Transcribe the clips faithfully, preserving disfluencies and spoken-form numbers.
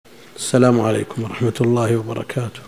السلام عليكم ورحمة الله وبركاته.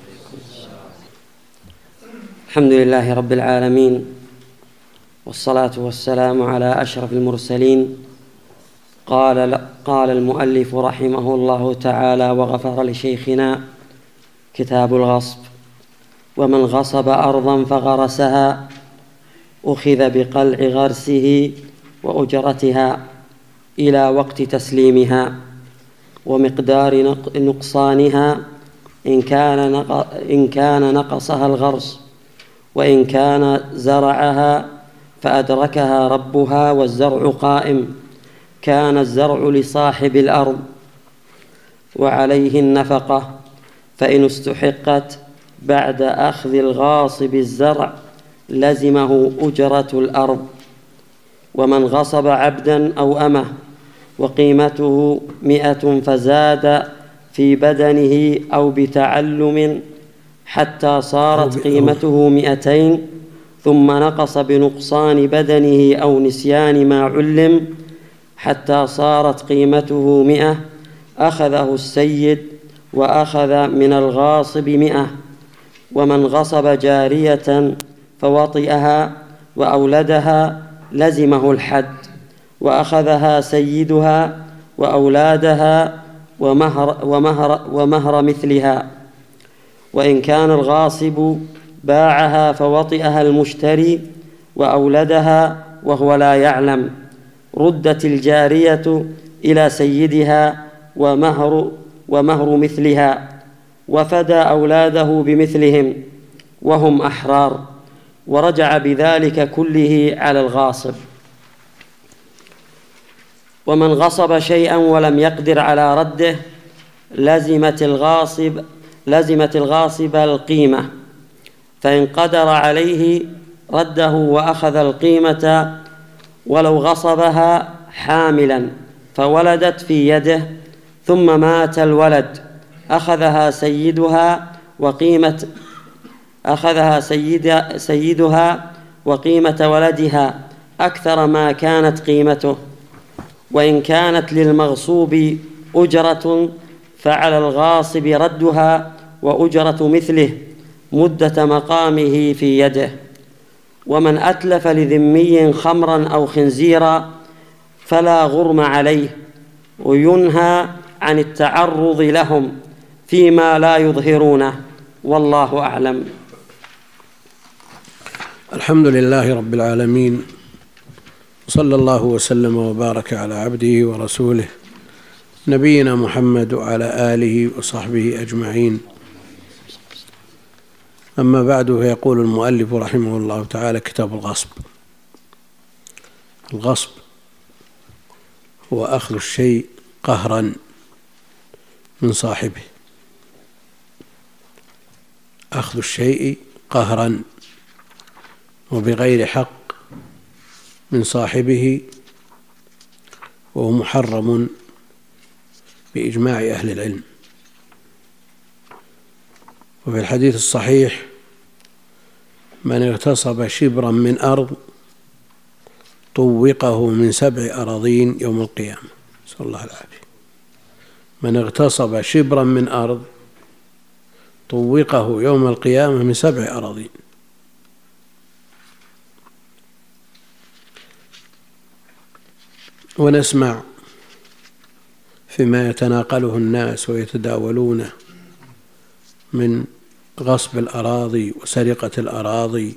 الحمد لله رب العالمين، والصلاة والسلام على أشرف المرسلين. قال قال المؤلف رحمه الله تعالى وغفر لشيخنا: كتاب الغصب. ومن غصب أرضا فغرسها أخذ بقلع غرسه وأجرتها إلى وقت تسليمها ومقدار نقصانها إن كان إن كان نقصها الغرس، وإن كان زرعها فأدركها ربها والزرع قائم كان الزرع لصاحب الأرض وعليه النفقة، فإن استحقت بعد أخذ الغاصب الزرع لزمه أجرة الأرض. ومن غصب عبدا أو أمه وقيمته مئة فزاد في بدنه أو بتعلم حتى صارت قيمته مئتين، ثم نقص بنقصان بدنه أو نسيان ما علم حتى صارت قيمته مئة، أخذه السيد وأخذ من الغاصب مئة. ومن غصب جارية فوطئها وأولدها لزمه الحد، وأخذها سيدها وأولادها ومهر, ومهر, ومهر مثلها. وإن كان الغاصب باعها فوطئها المشتري وأولدها وهو لا يعلم، ردت الجارية إلى سيدها ومهر, ومهر مثلها، وفدى أولاده بمثلهم وهم أحرار، ورجع بذلك كله على الغاصب. ومن غصب شيئا ولم يقدر على رده لزمت الغاصب لزمت الغاصب القيمة، فإن قدر عليه رده وأخذ القيمة ولو غصبها حاملا فولدت في يده ثم مات الولد، أخذها سيدها وقيمة أخذها سيد سيدها وقيمة ولدها أكثر ما كانت قيمته. وإن كانت للمغصوب أجرة فعلى الغاصب ردها وأجرة مثله مدة مقامه في يده. ومن أتلف لذمي خمرا أو خنزيرا فلا غرم عليه، وينهى عن التعرض لهم فيما لا يظهرونه، والله أعلم. الحمد لله رب العالمين، صلى الله وسلم وبارك على عبده ورسوله نبينا محمد وعلى آله وصحبه أجمعين. أما بعد، فيقول المؤلف رحمه الله تعالى: كتاب الغصب. الغصب هو أخذ الشيء قهرا من صاحبه، أخذ الشيء قهرا وبغير حق من صاحبه، وهو محرم بإجماع أهل العلم. وفي الحديث الصحيح: من اغتصب شبرا من أرض طوقه من سبع أراضين يوم القيامة. نسأل الله العافية. من اغتصب شبرا من أرض طوقه يوم القيامة من سبع أراضين. ونسمع فيما يتناقله الناس ويتداولونه من غصب الأراضي وسرقة الأراضي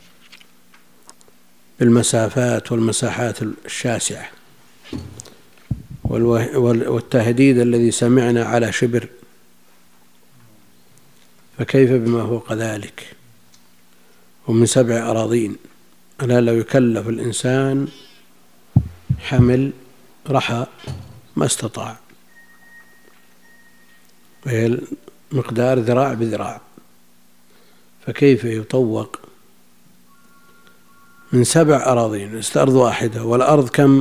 بالمسافات والمساحات الشاسعة، والتهديد الذي سمعنا على شبر، فكيف بما فوق ذلك ومن سبع أراضين؟ ألا لو يكلف الإنسان حمل رحى ما استطاع، وهي مقدار ذراع بذراع، فكيف يطوق من سبع أراضين؟ أرض واحدة، والأرض كم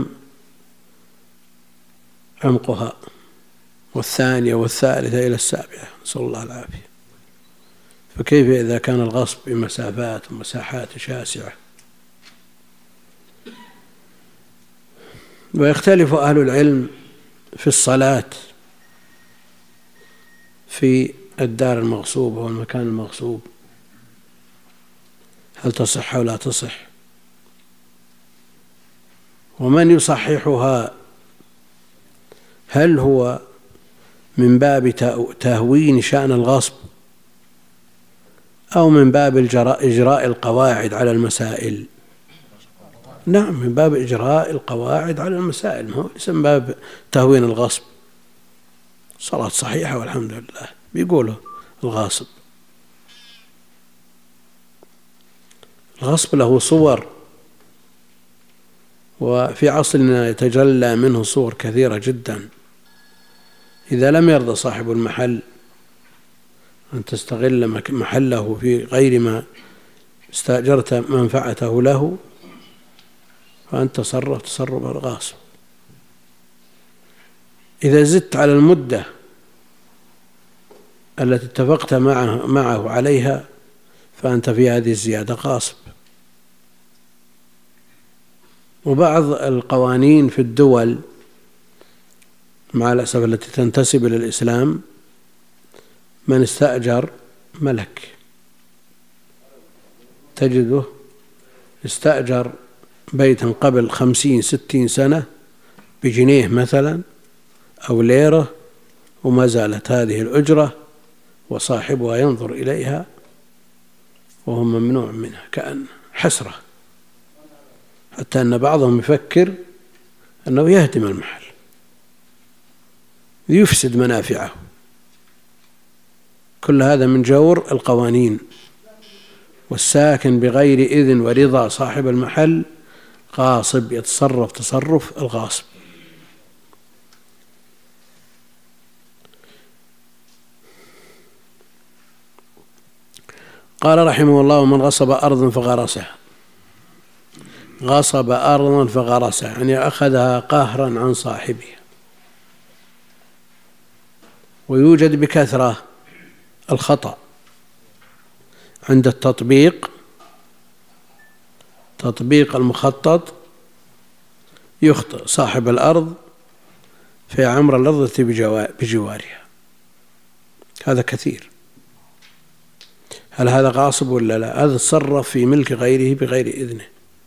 عمقها؟ والثانية والثالثة إلى السابعة، نسأل الله العافية. فكيف إذا كان الغصب بمسافات ومساحات شاسعة؟ ويختلف أهل العلم في الصلاة في الدار المغصوبة والمكان المغصوب، هل تصح أو لا تصح؟ ومن يصححها، هل هو من باب تهوين شأن الغصب أو من باب إجراء القواعد على المسائل؟ نعم، من باب إجراء القواعد على المسائل، ما هو ليس من باب تهوين الغصب. صلاة صحيحة والحمد لله، بيقوله الغاصب. الغصب له صور، وفي عصرنا يتجلى منه صور كثيرة جدا. إذا لم يرضى صاحب المحل أن تستغل محله في غير ما استأجرت منفعته له، فأنت تصرف تصرف الغاصب. إذا زدت على المدة التي اتفقت معه, معه عليها فأنت في هذه الزيادة غاصب. وبعض القوانين في الدول مع الأسف التي تنتسب إلى الإسلام، من استأجر ملك، تجده استأجر بيتا قبل خمسين ستين سنة بجنيه مثلا أو ليرة، وما زالت هذه الأجرة وصاحبها ينظر إليها وهو ممنوع منها، كأن حسرة، حتى أن بعضهم يفكر أنه يهدم المحل ليفسد منافعه. كل هذا من جور القوانين. والساكن بغير إذن ورضا صاحب المحل غاصب، يتصرف تصرف الغاصب. قال رحمه الله: ومن غصب أرضا فغرسها. غصب أرضا فغرسها يعني أخذها قهرا عن صاحبها. ويوجد بكثرة الخطأ عند التطبيق، تطبيق المخطط، يخطئ صاحب الأرض في عمر الأرض بجوارها. هذا كثير. هل هذا غاصب ولا لا؟ هذا تصرف في ملك غيره بغير إذنه.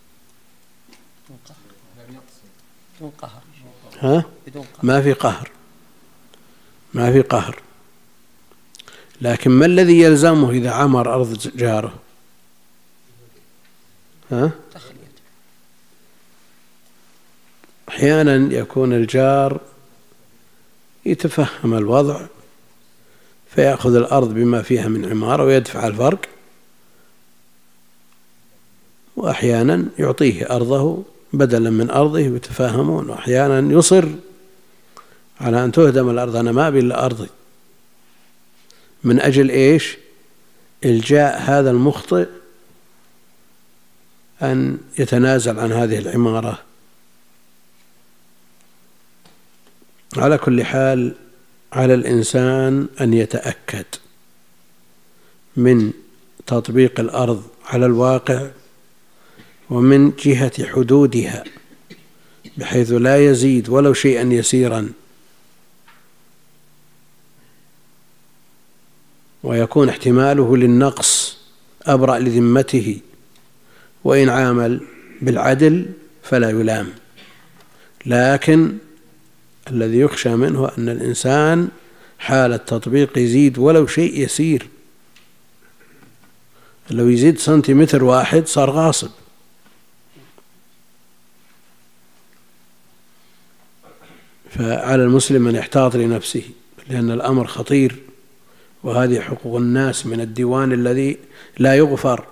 بدون قهر. ها؟ ما في قهر، ما في قهر. لكن ما الذي يلزمه إذا عمر أرض جاره؟ ها؟ أحيانا يكون الجار يتفهم الوضع فيأخذ الأرض بما فيها من عمارة ويدفع الفرق، وأحيانا يعطيه أرضه بدلا من أرضه ويتفاهمون، وأحيانا يصر على أن تهدم الأرض. أنا ما أبي إلا أرضي. من أجل إيش؟ إلجاء هذا المخطئ أن يتنازل عن هذه العمارة. على كل حال، على الإنسان أن يتأكد من تطبيق الأرض على الواقع ومن جهة حدودها، بحيث لا يزيد ولو شيئا يسيرا، ويكون احتماله للنقص أبرأ لذمته، وإن عامل بالعدل فلا يلام. لكن الذي يخشى منه أن الإنسان حال التطبيق يزيد ولو شيء يسير، لو يزيد سنتيمتر واحد صار غاصب. فعلى المسلم أن يحتاط لنفسه، لأن الأمر خطير، وهذه حقوق الناس من الديوان الذي لا يغفر.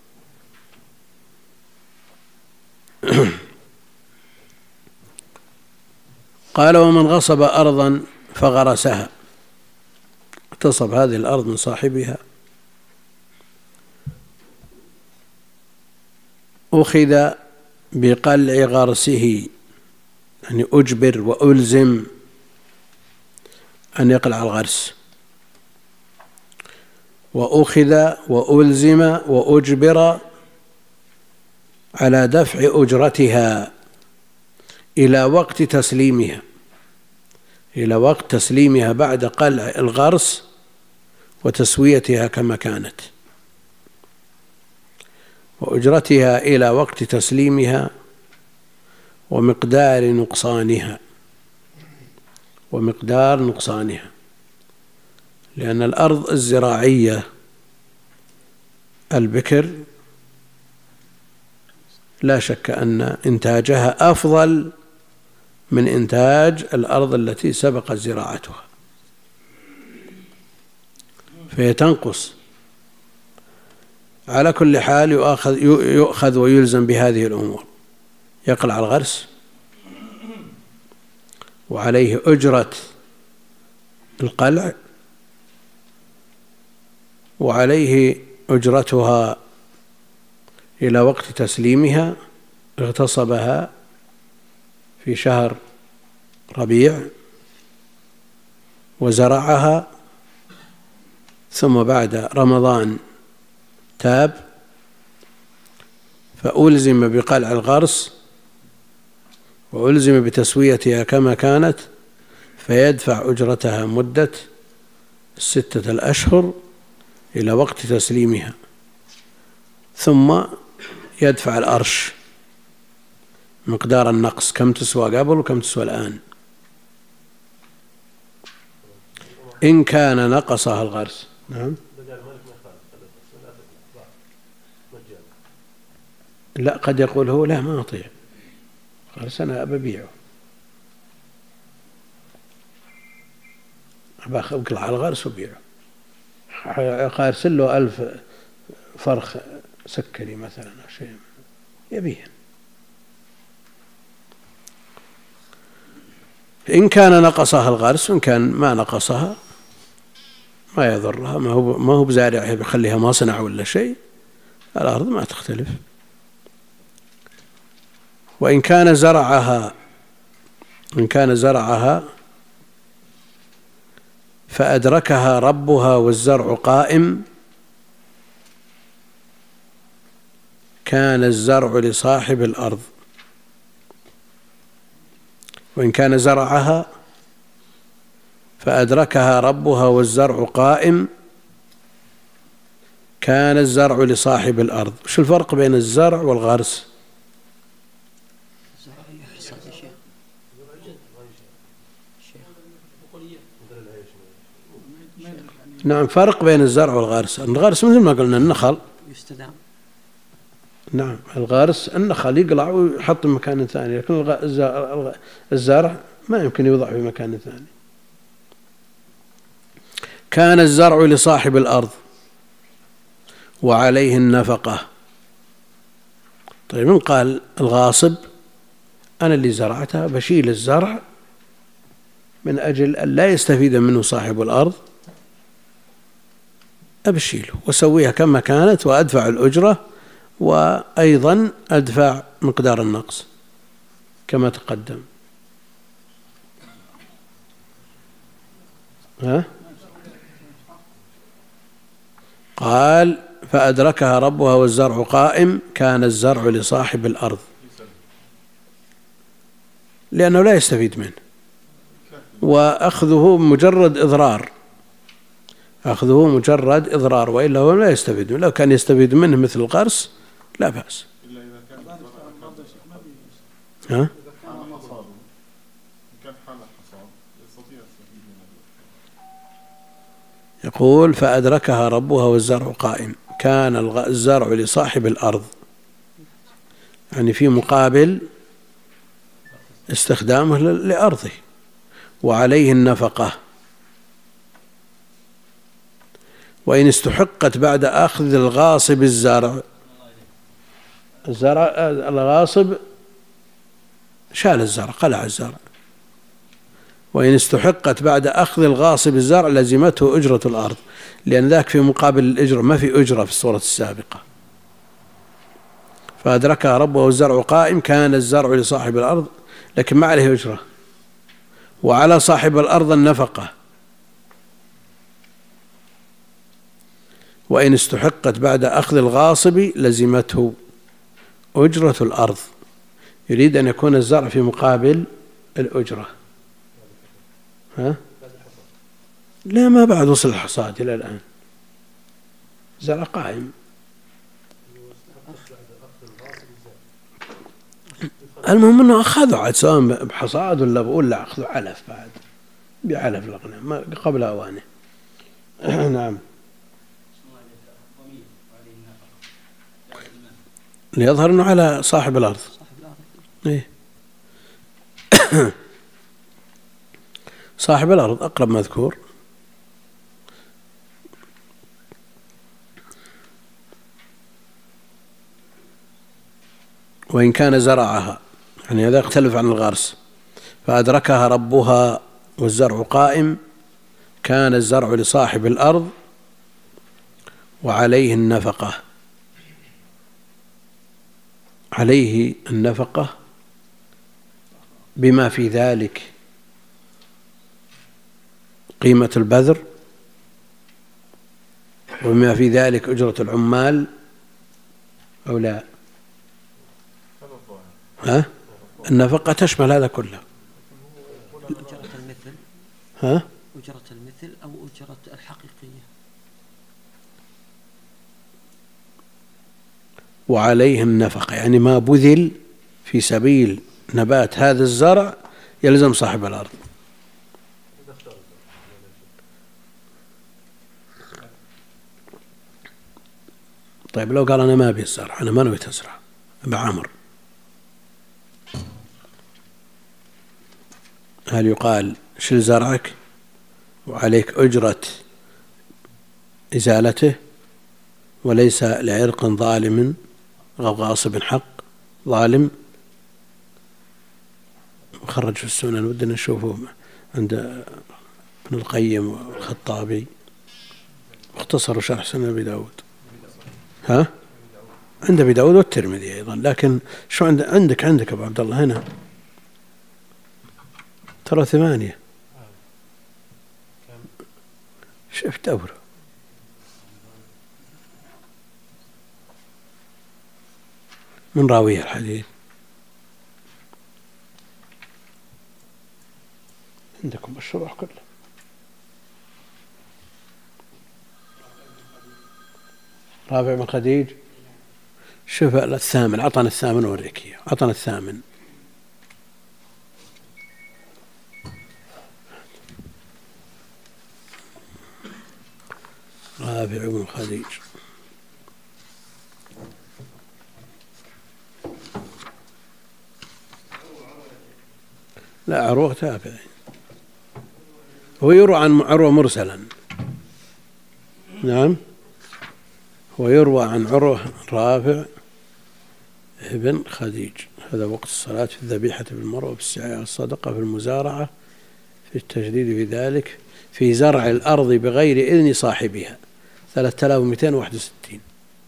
قال: ومن غصب أرضا فغرسها، اغتصب هذه الأرض من صاحبها، أخذ بقلع غرسه، يعني أجبر وألزم أن يقلع الغرس، وأخذ وألزم وأجبر على دفع أجرتها إلى وقت تسليمها، إلى وقت تسليمها بعد قلع الغرس وتسويتها كما كانت، وأجرتها إلى وقت تسليمها، ومقدار نقصانها ومقدار نقصانها لأن الأرض الزراعية البكر لا شك أن إنتاجها أفضل من إنتاج الأرض التي سبقت زراعتها، فهي تنقص. على كل حال يؤخذ, يؤخذ ويلزم بهذه الأمور: يقلع الغرس، وعليه أجرة القلع، وعليه أجرتها إلى وقت تسليمها. اغتصبها في شهر ربيع وزرعها، ثم بعد رمضان تاب فألزم بقلع الغرس وألزم بتسويتها كما كانت، فيدفع أجرتها مدة ستة الأشهر إلى وقت تسليمها، ثم يدفع الأرش مقدار النقص، كم تسوى قبل وكم تسوى الآن. إن كان نقصها الغرس. نعم. لا، قد يقول هو لا ما أطيع غرس، أنا ببيعه، أقلع على الغرس وبيعه. أرسل له ألف فرخ سكري مثلا أو شيء يبيه. إن كان نقصها الغرس، وإن كان ما نقصها ما يضرها، ما هو ما هو بزارعها بيخليها مصنع ولا شيء، الأرض ما تختلف. وإن كان زرعها إن كان زرعها فأدركها ربها والزرع قائم، كان الزرع لصاحب الأرض. وإن كان زرعها فأدركها ربها والزرع قائم، كان الزرع لصاحب الأرض. وش الفرق بين الزرع والغرس؟ نعم، فرق بين الزرع والغرس. الغرس مثل ما قلنا النخل يستدام. نعم، الغرس النخل يقلع ويحط مكان ثاني، لكن الزرع ما يمكن يوضع في مكان ثاني. كان الزرع لصاحب الأرض وعليه النفقة. طيب، من قال الغاصب أنا اللي زرعتها بشيل الزرع من أجل أن لا يستفيد منه صاحب الأرض، أبشيله وسويها كما كانت وأدفع الأجرة، وأيضا أدفع مقدار النقص كما تقدم. ها؟ قال فأدركها ربها والزرع قائم، كان الزرع لصاحب الأرض، لأنه لا يستفيد منه، وأخذه مجرد إضرار أخذه مجرد إضرار، وإلا هو لا يستفيد منه. لو كان يستفيد منه مثل الغرس لا بأس. ها؟ يقول فأدركها ربها والزرع قائم، كان الزرع لصاحب الأرض، يعني في مقابل استخدامه لأرضه، وعليه النفقة. وإن استحقت بعد أخذ الغاصب الزرع الزرع الغاصب شال الزرع، قلع الزرع. وإن استحقت بعد أخذ الغاصب الزرع لزمته أجرة الأرض، لأن ذاك في مقابل الأجرة، ما في أجرة في الصورة السابقة. فأدركها ربه والزرع قائم، كان الزرع لصاحب الأرض، لكن ما عليه أجرة، وعلى صاحب الأرض النفقة. وإن استحقت بعد أخذ الغاصب لزمته أجرة الأرض. يريد أن يكون الزرع في مقابل الأجرة. ها؟ لا، ما بعد وصل الحصاد إلى الآن. زرع قائم. المهم أنه أخذوا عاد سواء بحصاد ولا ولا أخذوا علف بعد بعلف الأغنام قبل أوانه. نعم. ليظهر أنه على صاحب الأرض. إيه. صاحب الأرض أقرب مذكور. وإن كان زرعها، يعني هذا يختلف عن الغرس، فأدركها ربها والزرع قائم، كان الزرع لصاحب الأرض وعليه النفقة. عليه النفقة بما في ذلك قيمة البذر، وبما في ذلك أجرة العمال أو لا. ها؟ النفقة تشمل هذا كله. أجرة المثل. ها؟ أجرة المثل أو أجرة الحقيقية. وعليه النفقة يعني ما بذل في سبيل نبات هذا الزرع يلزم صاحب الأرض. طيب لو قال أنا ما أبي الزرع، أنا ما نويت أزرع، أبي عمر، هل يقال شل زرعك وعليك أجرة إزالته وليس لعرق ظالم أو غاصب حق ظالم؟ خرج في السنن، ودنا نشوفه عند ابن القيم والخطابي، اختصروا شرح سنن أبي داود. ها؟ عند أبي داود والترمذي أيضا. لكن شو عند عندك عندك أبو عبد الله هنا ترى ثمانية. شفت دور من راوي الحديث عندكم الشروح كله. رافع بن خديج. شوف الثامن، عطنا الثامن وريك اياه، عطنا الثامن. رافع بن خديج. لا عروة تابع، هو يروى عن عروة مرسلا. نعم، هو يروى عن عروة رافع ابن خديج. هذا وقت الصلاة في الذبيحة بالمروة، بالسعي الصدقة، في المزارعة، في التجديد في ذلك، في زرع الأرض بغير إذن صاحبها. ثلاثة آلاف ومئتين وواحد وستين.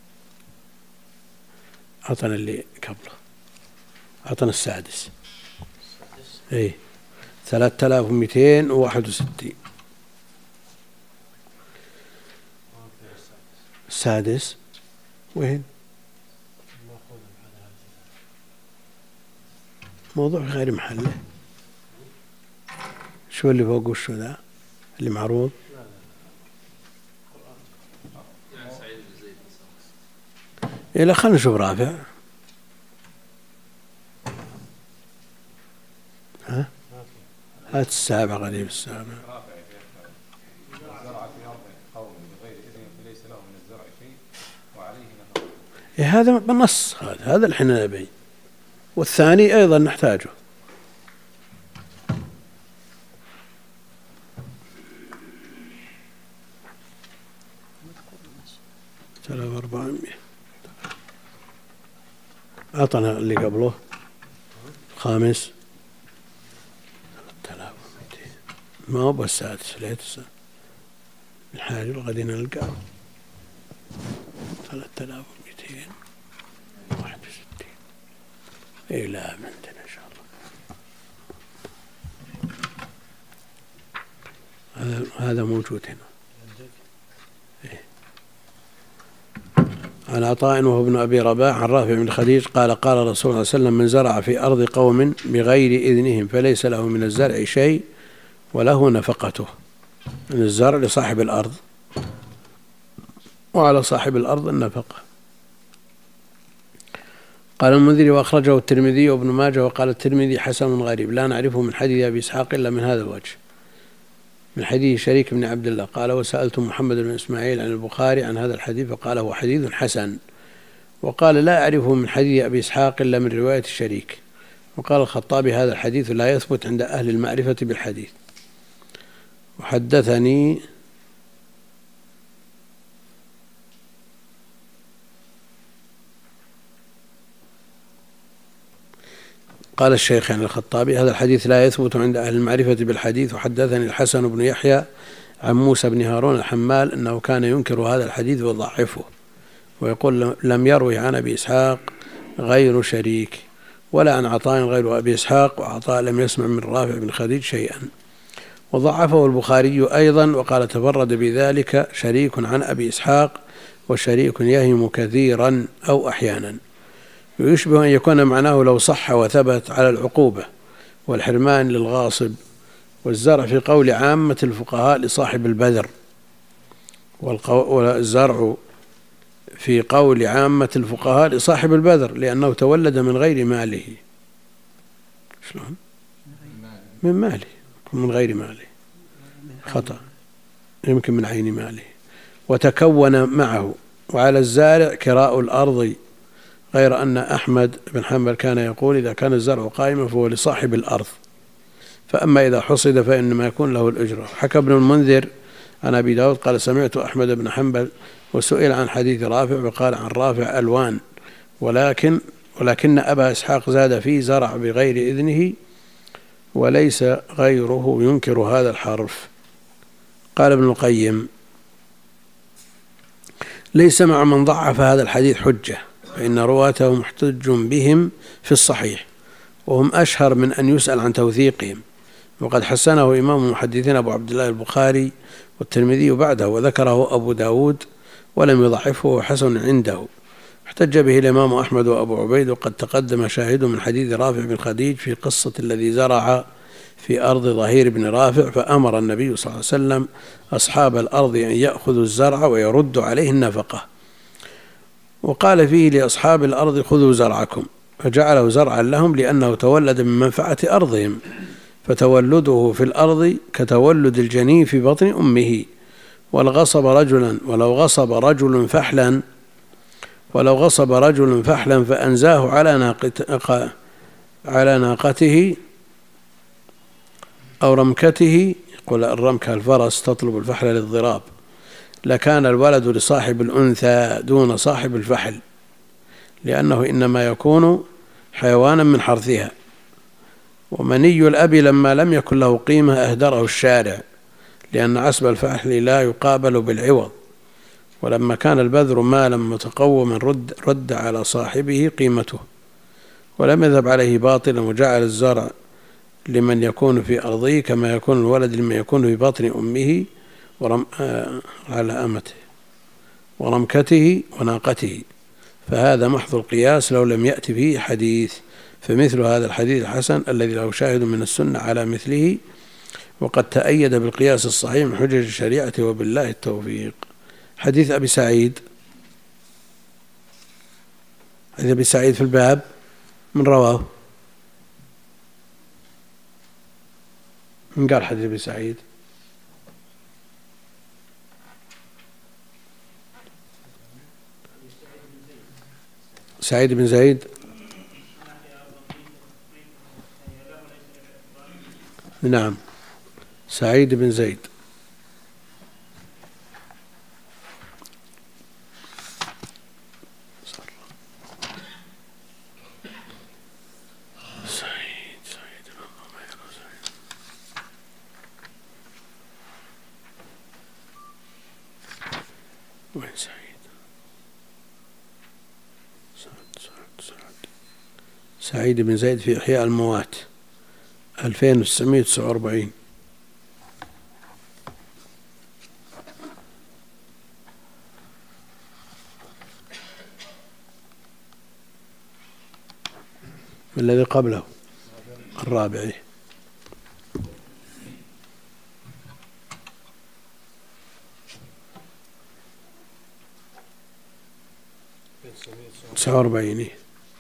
عطنا اللي قبله، عطنا السادس. اي ثلاثة آلاف ومئتين وواحد وستين. السادس وين؟ موضوع غير محله. شو اللي فوق وشو ذا اللي معروض؟ إلا خلنا نشوف رافع. ها؟ هات السابع غريب السابع. إيه هذا بالنص، هذا هذا الحين نبي، والثاني أيضا نحتاجه. ثلاثة وأربعمائة. أعطنا اللي قبله خامس. ثلاثة آلاف ومئتين. ما هو بالسادس، ليت الحالي وغادي نلقاه. ثلاثة آلاف ومئتين وواحد وستين. إيه لا عندنا إن شاء الله. هذا هذا موجود هنا. إيه. عن عطاء وهو ابن أبي رباح عن رافع بن خديج قال قال رسول الله صلى الله عليه وسلم: من زرع في أرض قوم بغير إذنهم فليس له من الزرع شيء وله نفقته. من الزرع لصاحب الأرض وعلى صاحب الأرض النفقة. قال المنذري وأخرجه الترمذي وابن ماجه وقال الترمذي حسن غريب لا نعرفه من حديث أبي إسحاق إلا من هذا الوجه من حديث شريك بن عبد الله قال وسألت محمد بن إسماعيل عن البخاري عن هذا الحديث فقال هو حديث حسن، وقال لا أعرفه من حديث أبي إسحاق إلا من رواية الشريك. وقال الخطابي هذا الحديث لا يثبت عند أهل المعرفة بالحديث. وحدثني قال الشيخ عن الخطابي هذا الحديث لا يثبت عند أهل المعرفة بالحديث. وحدثني الحسن بن يحيى عن موسى بن هارون الحمال أنه كان ينكر هذا الحديث ويضعفه ويقول لم يروي عن أبي إسحاق غير شريك ولا عن عطاء غير أبي إسحاق، وعطاء لم يسمع من رافع بن خديج شيئا. وضعفه البخاري أيضا وقال تفرد بذلك شريك عن أبي إسحاق وشريك يهم كثيرا أو أحيانا، ويشبه أن يكون معناه لو صح وثبت على العقوبة والحرمان للغاصب والزرع في قول عامة الفقهاء لصاحب البذر، والزرع في قول عامة الفقهاء لصاحب البذر لأنه تولد من غير ماله. شلون؟ من ماله، من غير ماله خطأ، يمكن من عين ماله. وتكون معه. وعلى الزارع كراء الأرض، غير أن أحمد بن حنبل كان يقول إذا كان الزرع قائما فهو لصاحب الأرض، فأما إذا حصد فإنما يكون له الأجرة. حكى ابن المنذر عن أبي داود قال سمعت أحمد بن حنبل وسئل عن حديث رافع وقال عن رافع ألوان، ولكن ولكن أبا إسحاق زاد فيه زرع بغير إذنه وليس غيره ينكر هذا الحرف. قال ابن القيم ليس مع من ضعف هذا الحديث حجة، فإن رواته محتج بهم في الصحيح وهم أشهر من أن يسأل عن توثيقهم، وقد حسنه إمام المحدثين أبو عبد الله البخاري والترمذي بعده وذكره أبو داود ولم يضعفه وحسن عنده. احتج به الإمام أحمد وأبو عبيد، وقد تقدم شاهد من حديث رافع بن خديج في قصة الذي زرع في أرض ظهير بن رافع فأمر النبي صلى الله عليه وسلم أصحاب الأرض أن يأخذوا الزرع ويرد عليه النفقة، وقال فيه لأصحاب الأرض خذوا زرعكم، فجعله زرعا لهم لأنه تولد من منفعة أرضهم، فتولده في الأرض كتولد الجنين في بطن أمه. ولغصب رجلا ولو غصب رجل فحلا ولو غصب رجل فحلا فأنزاه على ناقته على ناقته أو رمكته، يقول الرمكة الفرس تطلب الفحل للضراب، لكان الولد لصاحب الأنثى دون صاحب الفحل، لأنه إنما يكون حيوانا من حرثها. ومني الأب لما لم يكن له قيمة أهدره الشارع، لأن عسب الفحل لا يقابل بالعوض، ولما كان البذر مالا متقوما رد, رد على صاحبه قيمته، ولم يذهب عليه باطلا، وجعل الزرع لمن يكون في أرضه كما يكون الولد لمن يكون في بطن أمه ورم آه على أمته ورمكته وناقته، فهذا محض القياس لو لم يأتي فيه حديث. فمثل هذا الحديث الحسن الذي له شاهد من السنة على مثله، وقد تأيد بالقياس الصحيح من حجج الشريعة وبالله التوفيق. حديث أبي سعيد حديث أبي سعيد في الباب من رواه؟ من قال حديث أبي سعيد؟ سعيد بن زيد. نعم سعيد بن زيد. سعيد سعيد وين سعيد؟ سعد سعد سعد سعيد بن زيد في إحياء الموات ألفين وتسعمائة وتسعة وأربعين. الذي قبله الرابعي. تسعة وأربعين.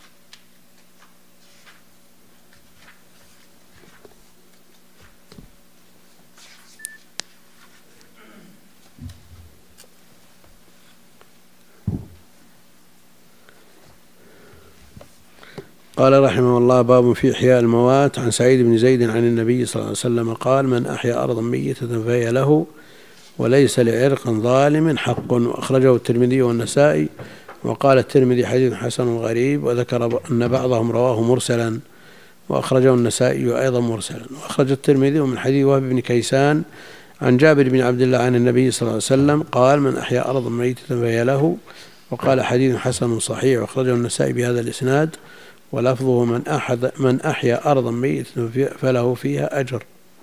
قال رحمه الله: باب في إحياء الموات. عن سعيد بن زيد عن النبي صلى الله عليه وسلم قال: من أحيا أرضا ميتة فهي له وليس لعرق ظالم حق. وأخرجه الترمذي والنسائي. وقال الترمذي: حديث حسن غريب. وذكر أن بعضهم رواه مرسلا، وأخرجه النسائي أيضا مرسلا. وأخرج الترمذي من حديث وهب بن كيسان عن جابر بن عبد الله عن النبي صلى الله عليه وسلم قال: من أحيا أرضا ميتة فهي له. وقال: حديث حسن صحيح. وأخرجه النسائي بهذا الإسناد، ولفظه: من أحد من أحيا أرضا ميتة فله فيها أجر،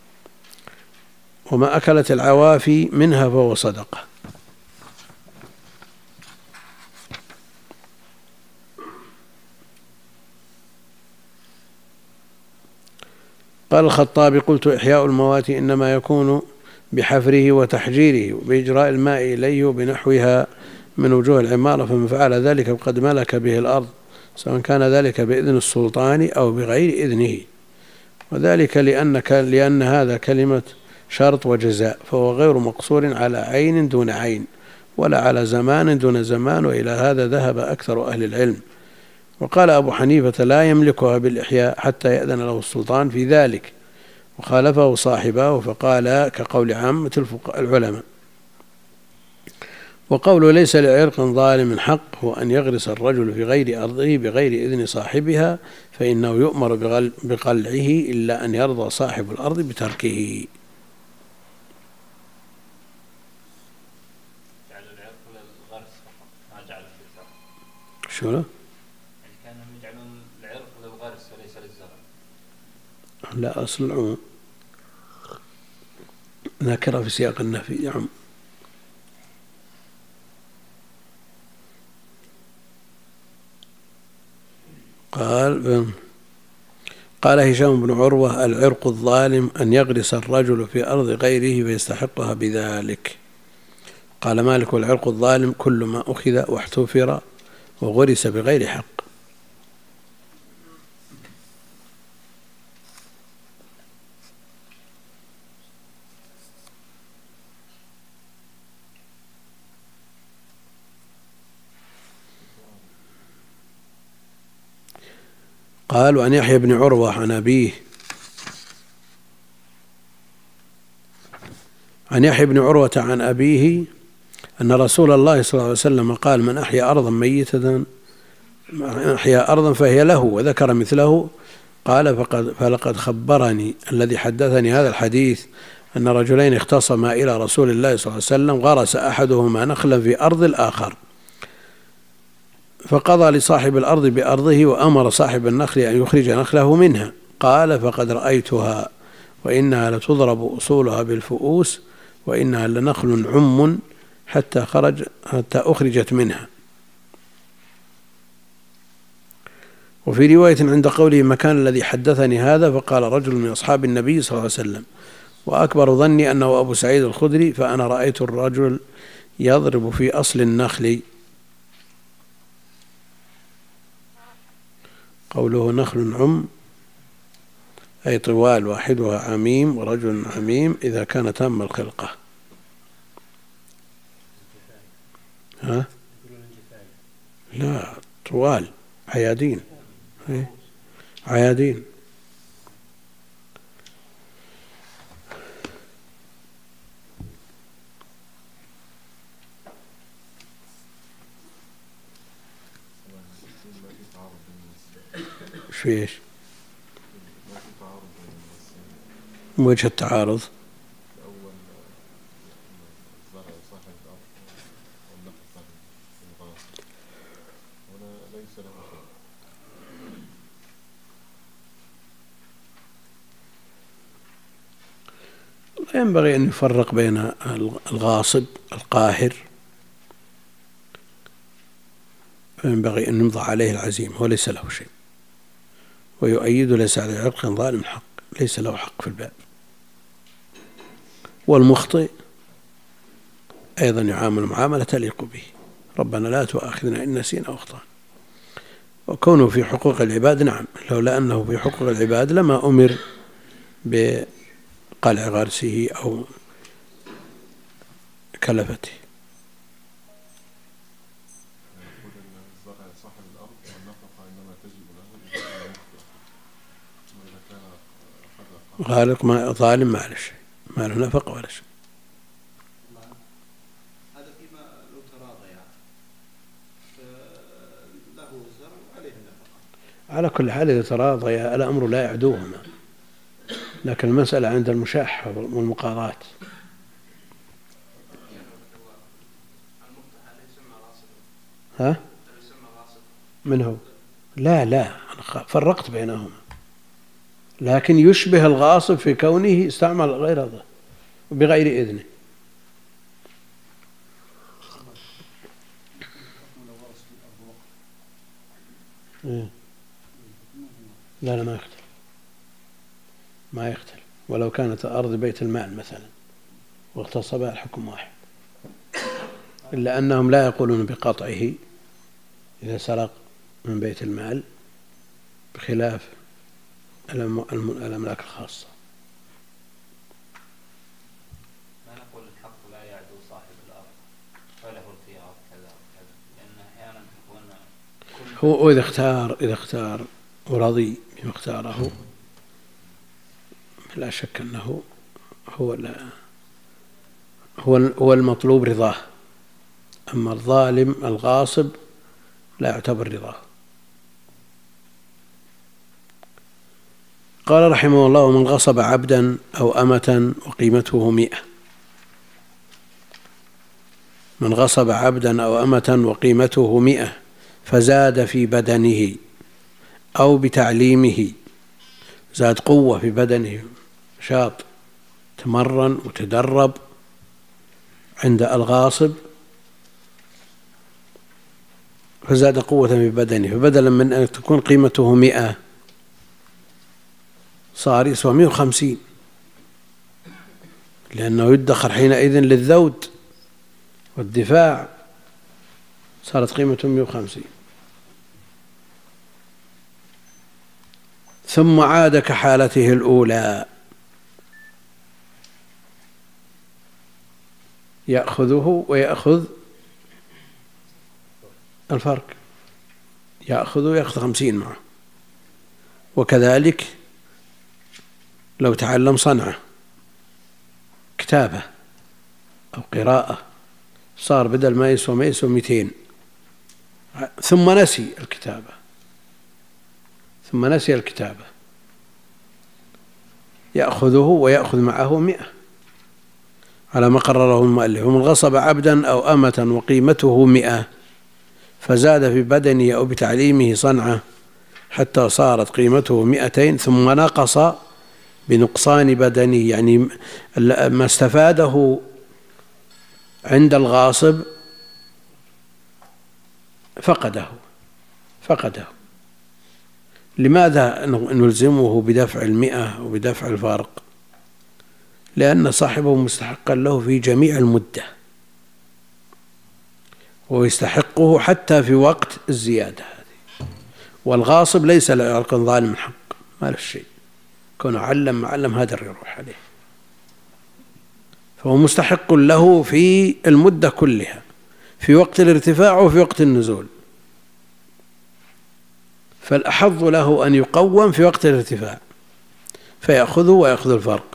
وما أكلت العوافي منها فهو صدقة. قال الخطابي: قلت: إحياء الموات إنما يكون بحفره وتحجيره وبإجراء الماء إليه وبنحوها من وجوه العمارة، فمن فعل ذلك فقد ملك به الأرض، سواء كان ذلك بإذن السلطان أو بغير إذنه. وذلك لأن, لأن هذا كلمة شرط وجزاء، فهو غير مقصور على عين دون عين ولا على زمان دون زمان، وإلى هذا ذهب أكثر أهل العلم. وقال أبو حنيفة: لا يملكها بالإحياء حتى يأذن له السلطان في ذلك، وخالفه صاحباه فقال كقول عامة العلماء. وقوله: ليس لعرق ظالم حق هو أن يغرس الرجل في غير أرضه بغير إذن صاحبها، فإنه يؤمر بقلعه إلا أن يرضى صاحب الأرض بتركه. شو له؟ يعني كانهم يجعلون العرق للغرس وليس للزرع. لا، أصل العموم نكرة في سياق النفي. نعم. قال قال هشام بن عروة: العرق الظالم أن يغرس الرجل في أرض غيره فيستحقها بذلك. قال مالك: والعرق الظالم كل ما أخذ واحتفر وغرس بغير حق. قال: وعن يحيى بن عروة عن أبيه عن يحيى بن عروة عن أبيه أن رسول الله صلى الله عليه وسلم قال: من أحيا أرضا ميتة أحيا أرضا فهي له، وذكر مثله. قال: فقد فلقد خبرني الذي حدثني هذا الحديث أن رجلين اختصما إلى رسول الله صلى الله عليه وسلم، غرس أحدهما نخلا في أرض الآخر، فقضى لصاحب الأرض بأرضه وأمر صاحب النخل أن يخرج نخله منها. قال: فقد رأيتها وإنها لتضرب أصولها بالفؤوس، وإنها لنخل عم حتى خرج حتى أخرجت منها. وفي رواية عند قوله: مكان الذي حدثني هذا، فقال رجل من أصحاب النبي صلى الله عليه وسلم: وأكبر ظني أنه أبو سعيد الخدري، فأنا رأيت الرجل يضرب في أصل النخل. قوله نخل عم أي طوال، واحدها عميم ورجل عميم إذا كان تام الخلقة. ها؟ لا، طوال عيادين. عيادين. شو ايش؟ وجه التعارض. ينبغي أن يفرق بين الغاصب القاهر، فينبغي أن يمضى عليه العزيمة وليس له شيء، ويؤيد ليس على عرق ظالم حق، ليس له حق في الباب. والمخطئ أيضا يعامل معاملة تليق به: ربنا لا تؤاخذنا إن نسينا أو أخطأنا. وكونه في حقوق العباد نعم، لولا أنه في حقوق العباد لما أمر بقلع غرسه أو كلفته. غالق ما ظالم ما له شيء، ما له نفقة ولا شيء. هذا فيما لو تراضيا له الزرع وعليه النفقة. على كل حال إذا تراضيا الأمر لا يعدوهما، لكن المسألة عند المشاحة والمقاضاة. ها؟ من هو؟ لا لا أنا فرقت بينهما، لكن يشبه الغاصب في كونه استعمل غير هذا بغير إذنه. لا لا ما يختلف، ما يختلف ولو كانت أرض بيت المال مثلا واختص بها الحكم واحد، إلا أنهم لا يقولون بقطعه إذا سرق من بيت المال بخلاف الأملاك الخاصة. ما نقول الحق لا يعدو صاحب الأرض فله الخيار كذا وكذا، لأن أحيانا تكون هو إذا اختار إذا اختار ورضي بما اختاره لا شك أنه هو لا هو هو المطلوب رضاه، أما الظالم الغاصب لا يعتبر رضاه. قال رحمه الله: من غصب عبدا أو أمة وقيمته مئة. من غصب عبدا أو أمة وقيمته مئة فزاد في بدنه أو بتعليمه، زاد قوة في بدنه، شاط تمرن وتدرب عند الغاصب فزاد قوة في بدنه، فبدلا من أن تكون قيمته مئة صار يسوى مئة وخمسين، لأنه يدخر حينئذ للذود والدفاع، صارت قيمته مئة وخمسين. ثم عاد كحالته الأولى، يأخذه ويأخذ الفرق، يأخذ ويأخذ خمسين معه. وكذلك لو تعلم صنعة كتابة أو قراءة صار بدل ما يسوى ما يسوى مئتين، ثم نسي الكتابة ثم نسي الكتابة يأخذه ويأخذ معه مئة على ما قرره المؤلف. ومن غصب عبدا أو أمة وقيمته مئة فزاد في بدنه أو بتعليمه صنعة حتى صارت قيمته مئتين ثم نقص بنقصان بدنه، يعني ما استفاده عند الغاصب فقده فقده لماذا نلزمه بدفع المئة وبدفع الفارق؟ لأن صاحبه مستحقا له في جميع المدة، ويستحقه حتى في وقت الزيادة هذه. والغاصب ليس له ظالم حق، ما له شيء، كونه علم معلم هدر يروح عليه، فهو مستحق له في المدة كلها، في وقت الارتفاع وفي وقت النزول، فالأحظ له أن يقوم في وقت الارتفاع فيأخذه ويأخذ الفرق.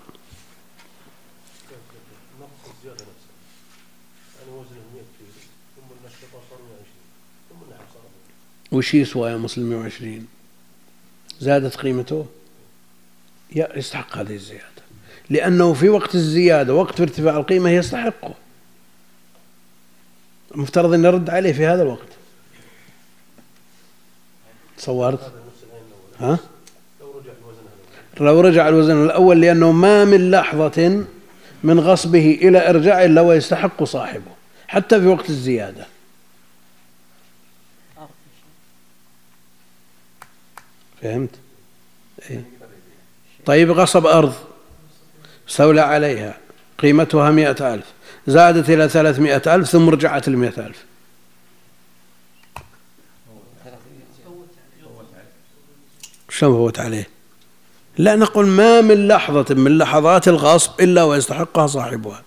وش يسوى يا مسلم مئة وعشرين؟ زادت قيمته، يستحق هذه الزيادة، لأنه في وقت الزيادة وقت ارتفاع القيمة يستحقه، المفترض أن نرد عليه في هذا الوقت. تصورت؟ ها؟ لو رجع الوزن الأول، لأنه ما من لحظة من غصبه إلى إرجاعه إلا ويستحق صاحبه حتى في وقت الزيادة. فهمت؟ إيه؟ طيب غصب أرض استولى عليها قيمتها مئة ألف، زادت إلى ثلاثمائة ألف ثم رجعت لمئة ألف، شلون فوت عليه؟ لا، نقول ما من لحظة من لحظات الغصب إلا ويستحقها صاحبها،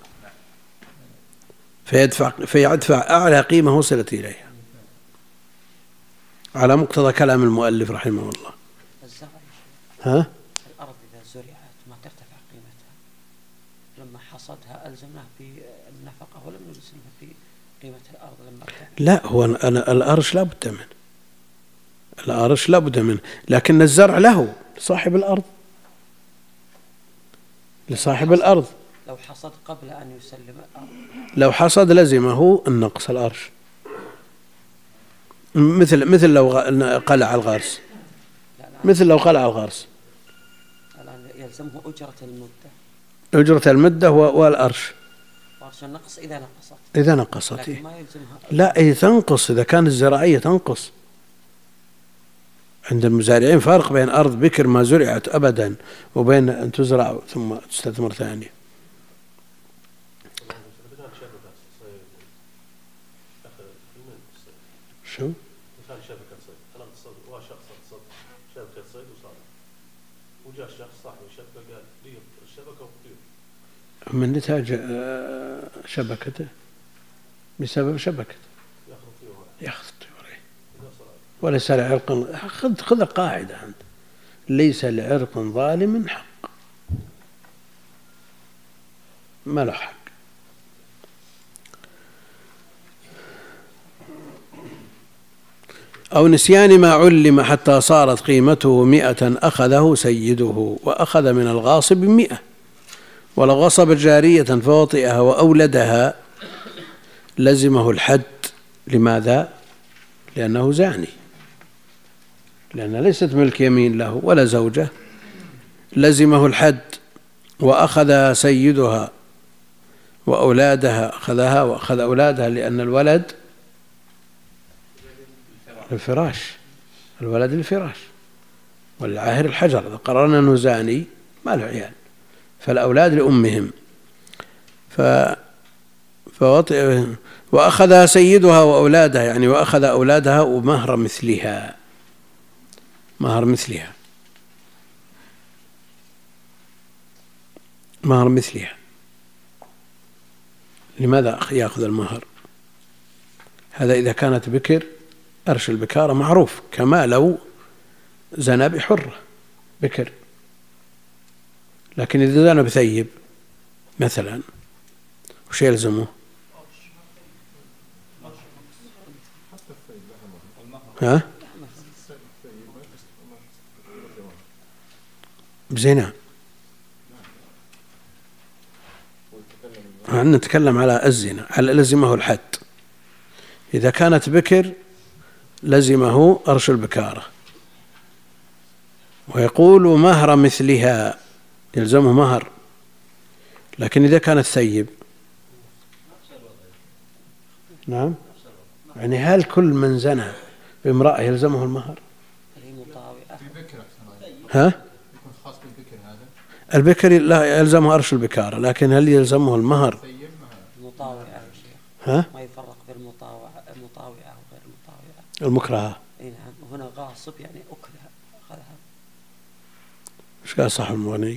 فيدفع فيدفع أعلى قيمة وصلت إليها على مقتضى كلام المؤلف رحمه الله. الزرع ها؟ الأرض إذا زرعت ما ترتفع قيمتها، لما حصدها ألزمناه بالنفقة ولم نلزمه في قيمة الأرض لما ارتفع. لا، هو أنا الأرش لا بد منه، الأرش لا بد منه، لكن الزرع له لصاحب الأرض، لصاحب الأرض. لو حصد قبل أن يسلم الأرض، لو حصد لزمه النقص الأرش، مثل مثل لو قلع الغرس، مثل لو قلع الغرس الآن يلزمه أجرة المدة، أجرة المدة والأرش، وأرش النقص إذا نقصت، إذا نقصت. لكن ما يلزمها. لا، إذا تنقص، إذا كانت الزراعية تنقص. عند المزارعين فرق بين أرض بكر ما زرعت أبدا وبين أن تزرع ثم تستثمر ثانية. شو؟ كان شبكة صيد، أنا اقتصد وشخص اقتصد شبكة صيد وصار، وجاء الشخص صاحب الشبكة قال لي الشبكة وطير. من نتاج شبكته بسبب شبكته ياخذ طيور، ياخذ طيور، وليس لعرق. خذ خذ قاعدة أنت، ليس لعرق ظالم حق، ما له حق. أو نسيان ما علم حتى صارت قيمته مئة أخذه سيده وأخذ من الغاصب مئة، ولو غصب جارية فوطئها وأولدها لزمه الحد. لماذا؟ لأنه زاني، لأنها ليست ملك يمين له ولا زوجة، لزمه الحد. وأخذ سيدها وأولادها، أخذها وأخذ أولادها، لأن الولد الفراش، الولد الفراش، والعاهر الحجر. إذا قررنا أنه زاني ما له عيال، فالأولاد لأمهم. ف فوطئ وأخذ سيدها وأولادها، يعني وأخذ أولادها ومهر مثلها، مهر مثلها، مهر مثلها. لماذا يأخذ المهر؟ هذا إذا كانت بكر، أرش البكارة معروف، كما لو زنى بحرة بكر. لكن إذا زنى بثيب مثلا وش يلزمه؟ ها؟ بزنا. نتكلم على الزنا، على لزمه الحد. إذا كانت بكر لزمه أرش البكارة، ويقول مهر مثلها، يلزمه مهر. لكن إذا كانت ثيب، نعم، يعني هل كل من زنى بامرأة يلزمه المهر؟ ها؟ البكر لا يلزمه أرش البكارة، لكن هل يلزمه المهر؟ المطاوعة ها؟ ما يفرق بين المطاوعة المطاوعة وغير المطاوعة، المكرهة. اي نعم. وهنا غاصب يعني أكلها أخذها. ايش قال صاحب المغني؟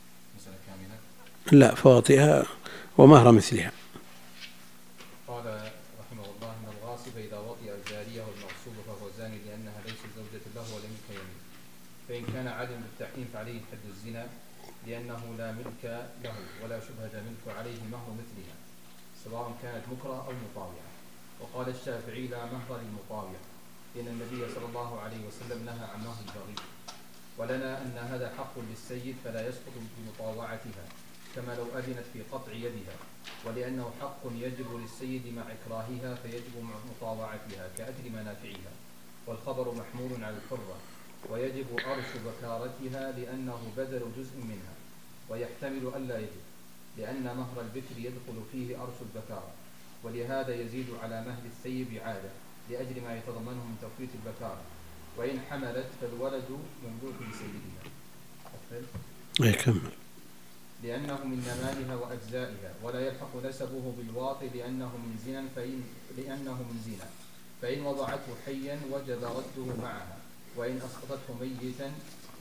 لا، فواطئها ومهر مثلها. قال رحمه الله ان الغاصب اذا وطئ الجاريه والمغصوب فهو زاني لانها ليست زوجة له ولا ملك يمين، فان كان عدم بالتحريم فعليه حد الزنا لانه لا ملك له ولا شبهة ملك عليه مهر مثلها سواء كانت مكره او مطاوعه. وقال الشافعي لا مهر للمطاوع لان النبي صلى الله عليه وسلم نهى عن مهر البغي. ولنا ان هذا حق للسيد فلا يسقط بمطاوعتها كما لو أذنت في قطع يدها، ولأنه حق يجب للسيد مع إكراهها فيجب مع مطاوعتها كأجل منافعها، والخبر محمول على الحرة، ويجب أرش بكارتها لأنه بدل جزء منها، ويحتمل ألا يجب لأن مهر البكر يدخل فيه أرش البكارة، ولهذا يزيد على مهر الثيب عادة لأجل ما يتضمنه من تفويت البكارة. وإن حملت فالولد مملوك لسيدها يكمل لأنه من نمالها وأجزائها، ولا يلحق نسبه بالواطي لأنه من زنا فإن لأنه من زنا فإن وضعته حيا وجب رده معها، وإن أسقطته ميتا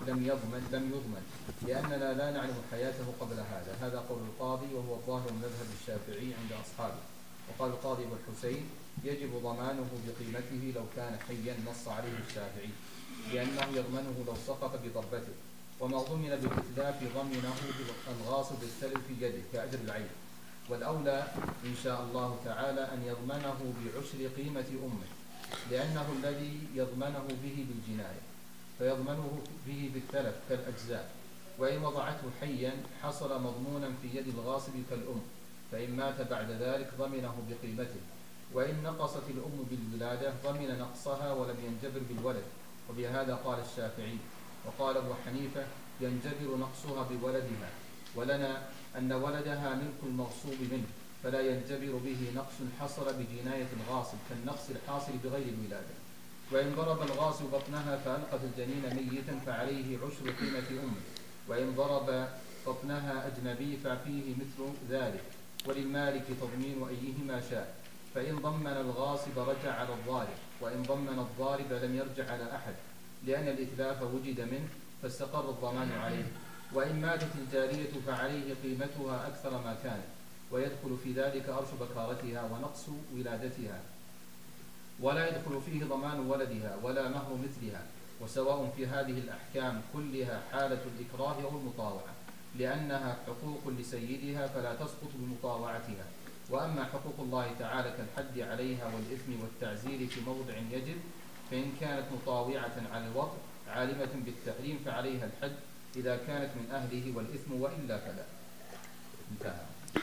لم يضمن لم يضمن لأننا لا نعلم حياته قبل هذا. هذا قول القاضي وهو الظاهر من مذهب الشافعي عند أصحابه. وقال القاضي أبو الحسين يجب ضمانه بقيمته لو كان حيا، نص عليه الشافعي، لأنه يضمنه لو سقط بضربته. وما ضمن بالإتلاف ضمنه الغاصب السلب في يده كأجر العين. والأولى إن شاء الله تعالى أن يضمنه بعشر قيمة أمه، لأنه الذي يضمنه به بالجناية، فيضمنه به بالتلف كالأجزاء. وإن وضعته حيا حصل مضمونا في يد الغاصب كالأم، فإن مات بعد ذلك ضمنه بقيمته. وإن نقصت الأم بالولادة ضمن نقصها ولم ينجبر بالولد، وبهذا قال الشافعي. وقال أبو حنيفة ينجبر نقصها بولدها، ولنا أن ولدها ملك المغصوب منه، فلا ينجبر به نقص حصل بجناية الغاصب كالنقص الحاصل بغير الولادة. وإن ضرب الغاصب بطنها فألقت الجنين ميتا فعليه عشر قيمة أمه، وإن ضرب بطنها أجنبي ففيه مثل ذلك، وللمالك تضمين أيهما شاء. فإن ضمن الغاصب رجع على الضارب، وإن ضمن الضارب لم يرجع على أحد، لأن الإتلاف وجد منه فاستقر الضمان عليه. وإن ماتت الجارية فعليه قيمتها أكثر ما كانت، ويدخل في ذلك أرش بكارتها ونقص ولادتها، ولا يدخل فيه ضمان ولدها ولا مهر مثلها. وسواء في هذه الأحكام كلها حالة الإكراه أو المطاوعة، لأنها حقوق لسيدها فلا تسقط بمطاوعتها. وأما حقوق الله تعالى كالحد عليها والإثم والتعزير في موضع يجب، فإن كانت مطاوعة على الوطء عالمة بالتحريم فعليها الحد إذا كانت من أهله والإثم، وإلا فلا. انتهى.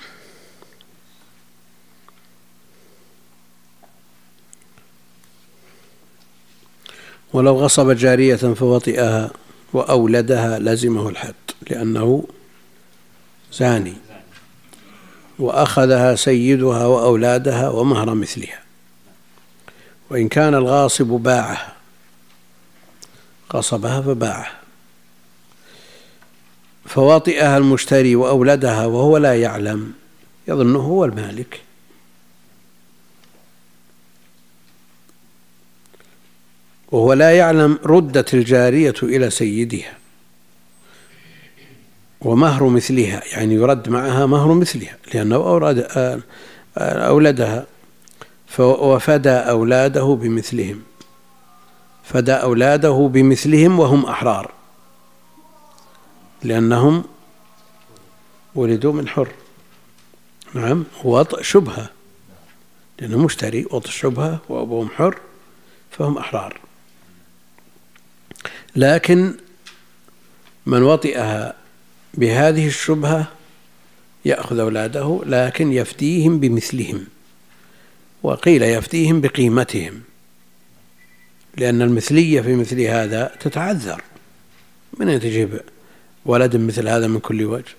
ولو غصب جارية فوطئها وأولدها لزمه الحد، لأنه زاني، وأخذها سيدها وأولادها ومهر مثلها. وإن كان الغاصب باعها، غصبها فباعها، فوطئها المشتري وأولدها وهو لا يعلم، يظنه هو المالك، وهو لا يعلم، ردت الجارية إلى سيدها ومهر مثلها، يعني يرد معها مهر مثلها لأنه أورد أولدها، وفدى أولاده بمثلهم، فدى أولاده بمثلهم وهم أحرار، لأنهم ولدوا من حر. نعم، وطئ شبهة، لأنه مشتري، وطئ شبهة وأبوهم حر فهم أحرار. لكن من وطئها بهذه الشبهة يأخذ أولاده، لكن يفديهم بمثلهم، وقيل يفديهم بقيمتهم، لأن المثلية في مثل هذا تتعذر. من أين تجيب ولد مثل هذا من كل وجه؟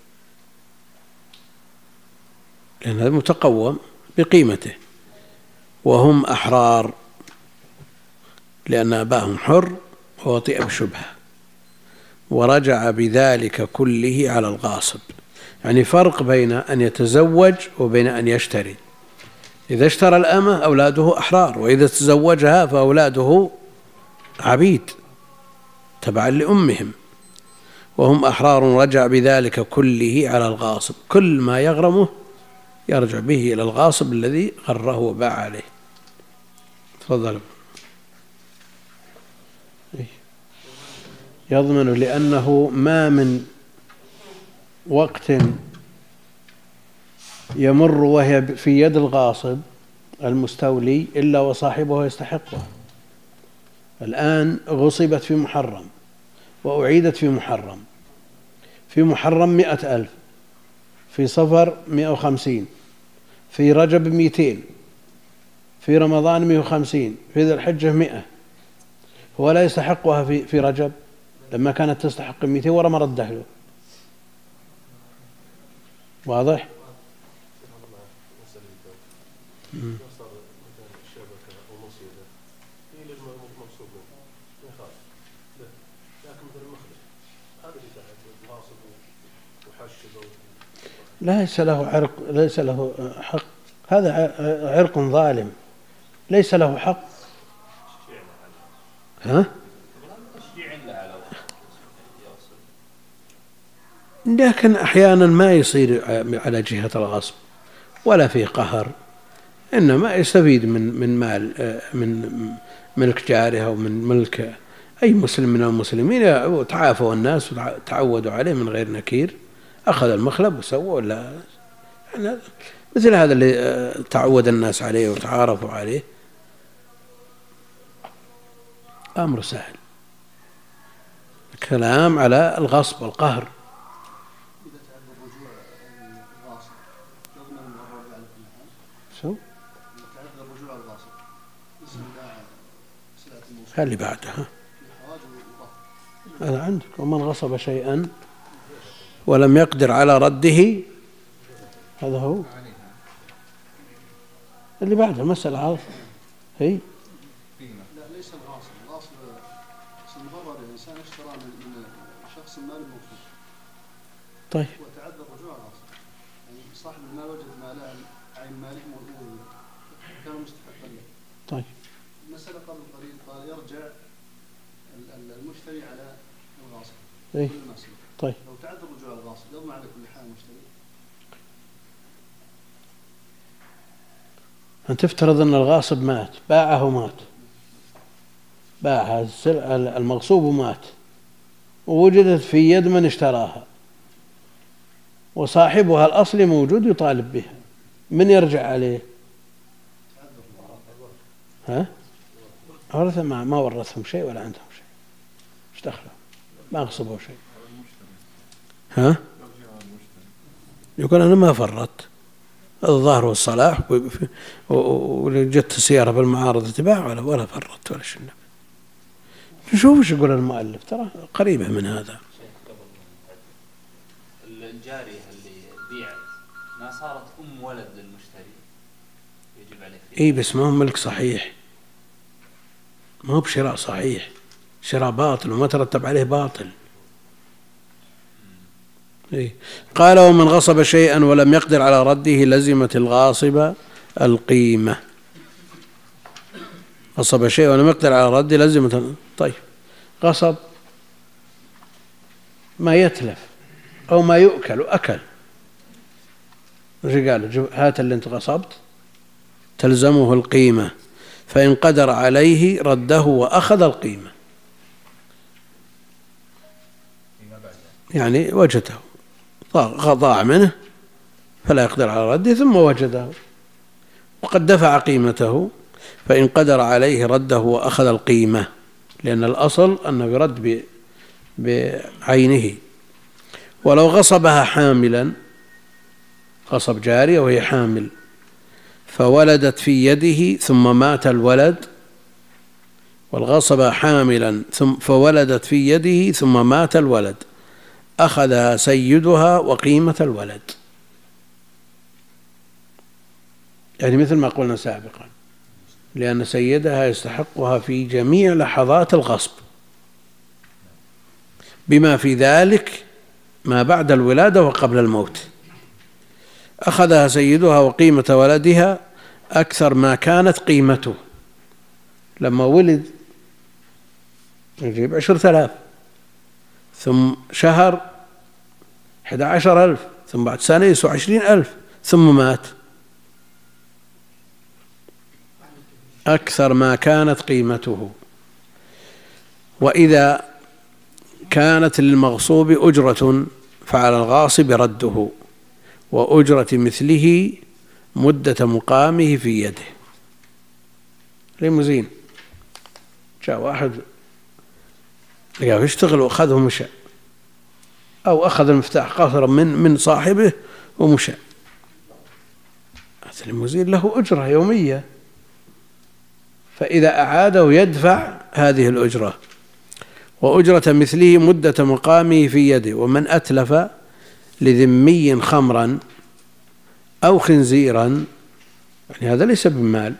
لأن هذا متقوم بقيمته، وهم أحرار لأن أباهم حر ووطئ بشبهة، ورجع بذلك كله على الغاصب. يعني فرق بين أن يتزوج وبين أن يشتري. إذا اشترى الأمة أولاده أحرار، وإذا تزوجها فأولاده عبيد تبعا لأمهم، وهم أحرار، رجع بذلك كله على الغاصب. كل ما يغرمه يرجع به إلى الغاصب الذي غره وباع عليه. تفضل. يضمن لأنه ما من وقت يمر وهي في يد الغاصب المستولي إلا وصاحبه يستحقه. الآن غصبت في محرم وأعيدت في محرم، في محرم مئة ألف، في صفر مئة وخمسين، في رجب مئتين، في رمضان مئة وخمسين، في ذي الحجة مئة. هو لا يستحقها في في رجب لما كانت تستحق مئتين ورا ما رده له. واضح؟ مم. ليس له عرق، ليس له حق، هذا عرق ظالم ليس له حق. ها؟ لكن أحيانا ما يصير على جهة الغصب ولا في قهر، إنما يستفيد من من مال من ملك جاره أو من ملك أي مسلم من المسلمين، تعافوا الناس وتعودوا عليه من غير نكير، أخذ المخلب وسوى ولا يعني مثل هذا اللي تعود الناس عليه وتعارفوا عليه، أمر سهل. كلام على الغصب والقهر. إذا تعب الرجوع الغاصب يضمن الرجوع على كل حال. شو؟ إذا تعب الرجوع الغاصب اسم باع سلعة الموصول. هل اللي بعدها؟ الحواج والظهر. هذا عندك. ومن غصب شيئا ولم يقدر على رده، هذا هو اللي بعده المسألة عارف هي. لا ليس الغاصب، الغاصب المبرر الإنسان اشترى من من شخص مال موصول. طيب. وتعذر رجوع الغاصب، يعني صاحب المال وجد ماله عين ماله كان مستحقا له. طيب. المسألة قبل قليل قال يرجع المشتري على الغاصب. إيه. طيب. لو تعذر رجوع الغاصب يضمن على كل حال المشتري. أن تفترض أن الغاصب مات، باعه مات، باع المغصوب ومات، ووجدت في يد من اشتراها، وصاحبها الأصلي موجود يطالب بها، من يرجع عليه؟ ها؟ ورثة ما ما ورثهم شيء ولا عندهم شيء، ايش دخلوا؟ ما غصبوا شيء. ها؟ يقول أنا ما فرطت، الظاهر والصلاح، وجدت سيارة بالمعارضة تباع ولا ولا فرطت ولا شيء. نشوف ايش يقول المؤلف، ترى قريبة من هذا. الجارية اللي بيعت ما صارت أم ولد للمشتري يجب عليه فيه. اي بس ما هو ملك صحيح، ما هو بشراء صحيح، شراء باطل وما ترتب عليه باطل. إيه؟ قال ومن غصب شيئا ولم يقدر على رده لزمت الغاصب القيمة. غصب شيئا ولم يقدر على رده لزمت. طيب غصب ما يتلف أو ما يؤكل وأكل، ايش قال؟ هات اللي انت غصبت تلزمه القيمة، فإن قدر عليه رده وأخذ القيمة، يعني وجده ضاع منه فلا يقدر على رده ثم وجده وقد دفع قيمته، فإن قدر عليه رده وأخذ القيمة، لأن الأصل أنه يرد بعينه. ولو غصبها حاملا، غصب جارية وهي حامل فولدت في يده ثم مات الولد، والغصب حاملا ثم فولدت في يده ثم مات الولد، أخذها سيدها وقيمة الولد، يعني مثل ما قلنا سابقا، لأن سيدها يستحقها في جميع لحظات الغصب، بما في ذلك ما بعد الولادة وقبل الموت. أخذها سيدها وقيمة ولدها أكثر ما كانت قيمته، لما ولد يجيب عشرة آلاف، ثم شهر أحد عشر ألف، ثم بعد سنة يسوى عشرين ألف، ثم مات، أكثر ما كانت قيمته. وإذا كانت للمغصوب أجرة فعلى الغاصب رده، وأجرة مثله مدة مقامه في يده. ليموزين جاء واحد لقاه يشتغل وأخذه ومشى، أو أخذ المفتاح قاصرا من من صاحبه ومشى، هذا الليموزين له أجرة يومية، فإذا أعاده يدفع هذه الأجرة. وأجرة مثله مدة مقامه في يده. ومن أتلف لذمي خمرا أو خنزيرا، يعني هذا ليس بمال،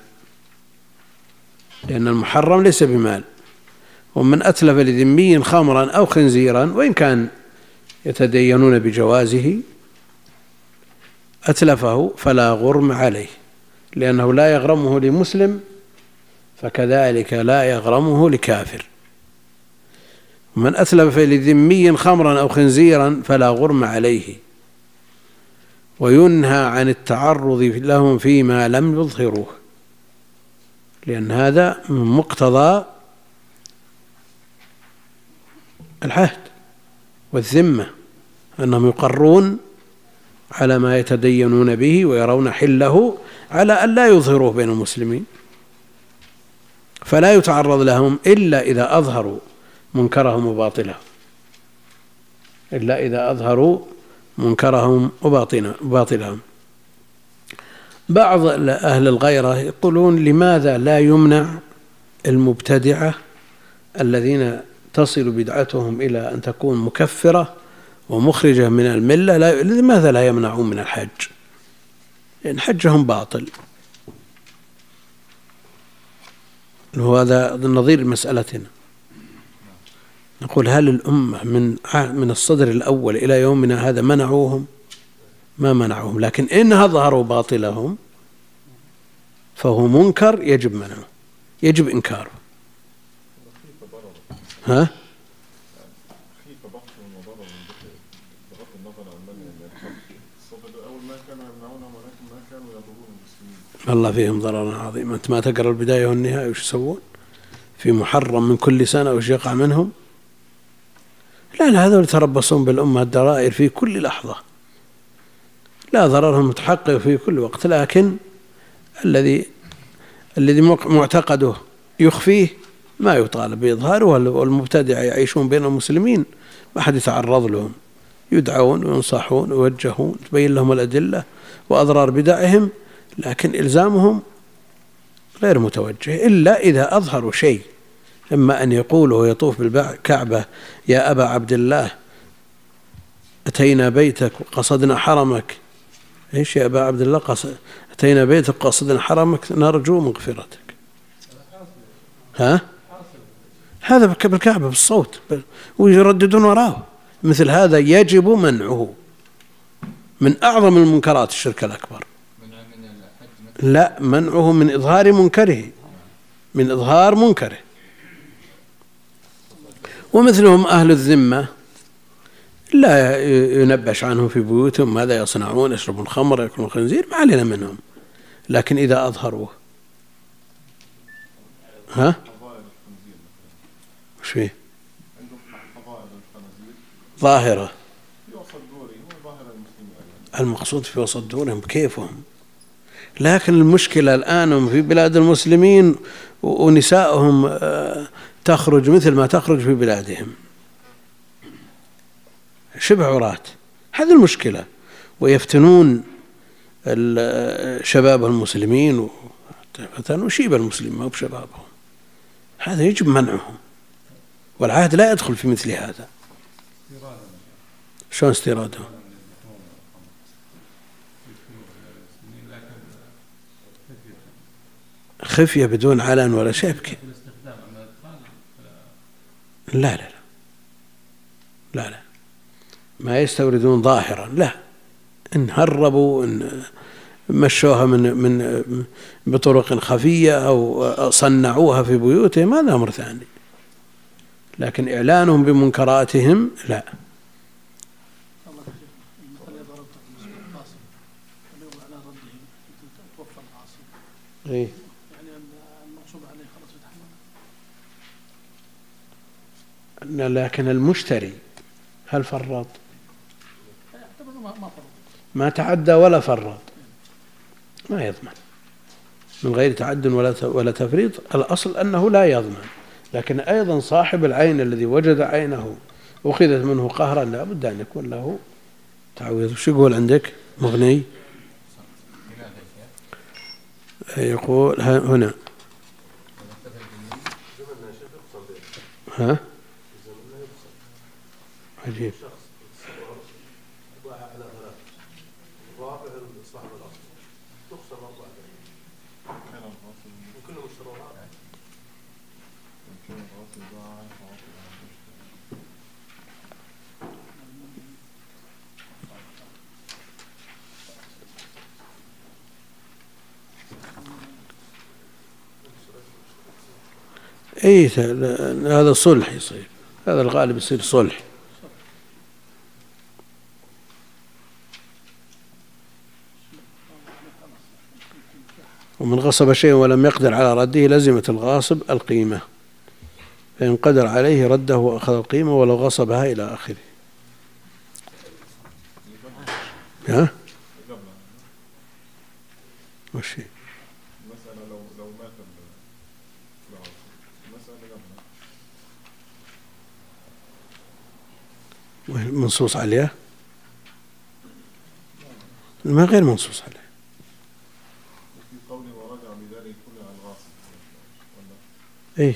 لأن المحرم ليس بمال. ومن أتلف لذمي خمرا أو خنزيرا، وإن كان يتدينون بجوازه، أتلفه فلا غرم عليه، لأنه لا يغرمه لمسلم فكذلك لا يغرمه لكافر. من أتلف لذمي خمرا أو خنزيرا فلا غرم عليه، وينهى عن التعرض لهم فيما لم يظهروه، لأن هذا من مقتضى العهد والذمة، أنهم يقرون على ما يتدينون به ويرون حله على أن لا يظهروه بين المسلمين، فلا يتعرض لهم إلا إذا أظهروا منكرهم وباطلهم، إلا إذا أظهروا منكرهم وباطلهم. بعض أهل الغيرة يقولون لماذا لا يمنع المبتدعة الذين تصل بدعتهم إلى أن تكون مكفرة ومخرجة من الملة، لماذا لا يمنعون من الحج؟ لأن حجهم باطل. وهذا نظير مسألتنا. نقول هل الأمة من من الصدر الأول إلى يومنا هذا منعوهم؟ ما منعوهم، لكن إن أظهروا باطلهم فهو منكر يجب منعه، يجب إنكاره. ها؟ الله فيهم ضررا عظيما. أنت ما تقرأ البداية والنهاية وش يسوون في محرم من كل سنة وش يقع منهم؟ لا لا، هذول يتربصون بالأمة الدرائر في كل لحظة، لا ضررهم متحقق في كل وقت، لكن الذي الذي معتقده يخفيه ما يطالب بإظهاره، والمبتدع يعيشون بين المسلمين ما حد يتعرض لهم، يدعون وينصحون ويوجهون، تبين لهم الأدلة وأضرار بدعهم، لكن إلزامهم غير متوجه إلا إذا أظهروا شيء، إما أن يقول ويطوف بالكعبة يا أبا عبد الله أتينا بيتك وقصدنا حرمك. إيش يا أبا عبد الله؟ قصد أتينا بيتك وقصدنا حرمك نرجو مغفرتك. ها؟ هذا بالكعبة بالصوت ويرددون وراه، مثل هذا يجب منعه، من أعظم المنكرات الشرك الأكبر. لا، منعه من إظهار منكره، من إظهار منكره. ومثلهم أهل الذمة لا ينبش عنهم في بيوتهم ماذا يصنعون، يشربون الخمر يأكلون الخنزير، ما علينا منهم، لكن إذا أظهروه. ها؟ وش فيه؟ ظاهرة، المقصود في وسط دورهم كيفهم، لكن المشكلة الآن في بلاد المسلمين ونسائهم تخرج مثل ما تخرج في بلادهم شبه عراة، هذه المشكلة، ويفتنون شباب المسلمين وشيب المسلمين ما بشبابهم، هذا يجب منعه، والعهد لا يدخل في مثل هذا. شلون استيرادهم؟ خفية بدون علن ولا شيء. لا لا لا لا، ما يستوردون ظاهرا، لا، إن هربوا إن مشوها من من بطرق خفية أو صنعوها في بيوتهم هذا أمر ثاني، لكن إعلانهم بمنكراتهم لا. إيه؟ لكن المشتري هل فرط؟ ما تعدى ولا فرط ما يضمن، من غير تعد ولا ولا تفريط، الأصل أنه لا يضمن، لكن أيضا صاحب العين الذي وجد عينه أخذت منه قهرا لا بد أن يكون له تعويض. شو يقول عندك مغني؟ يقول هنا ها عجيب. اي هذا صلح يصير. هذا الغالب يصير صلح. ومن غصب شيئا ولم يقدر على رده لزمت الغاصب القيمة، فإن قدر عليه رده وأخذ القيمة ولو غصبها إلى آخره. ها؟ وش هي؟ المسألة لو لو مات المسألة قبل منصوص عليه؟ ما غير منصوص عليه. في قوله ورجع بذلك كله على الغاصب. إيه،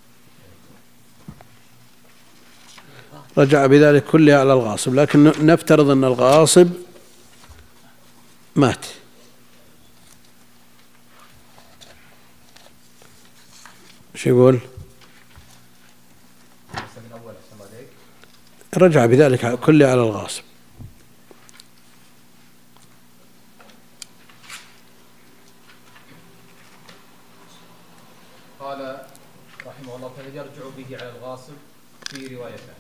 رجع بذلك كله على الغاصب، لكن نفترض أن الغاصب مات، ايش يقول؟ رجع بذلك كله على الغاصب. قال رحمه الله فيرجع به على الغاصب في روايتان،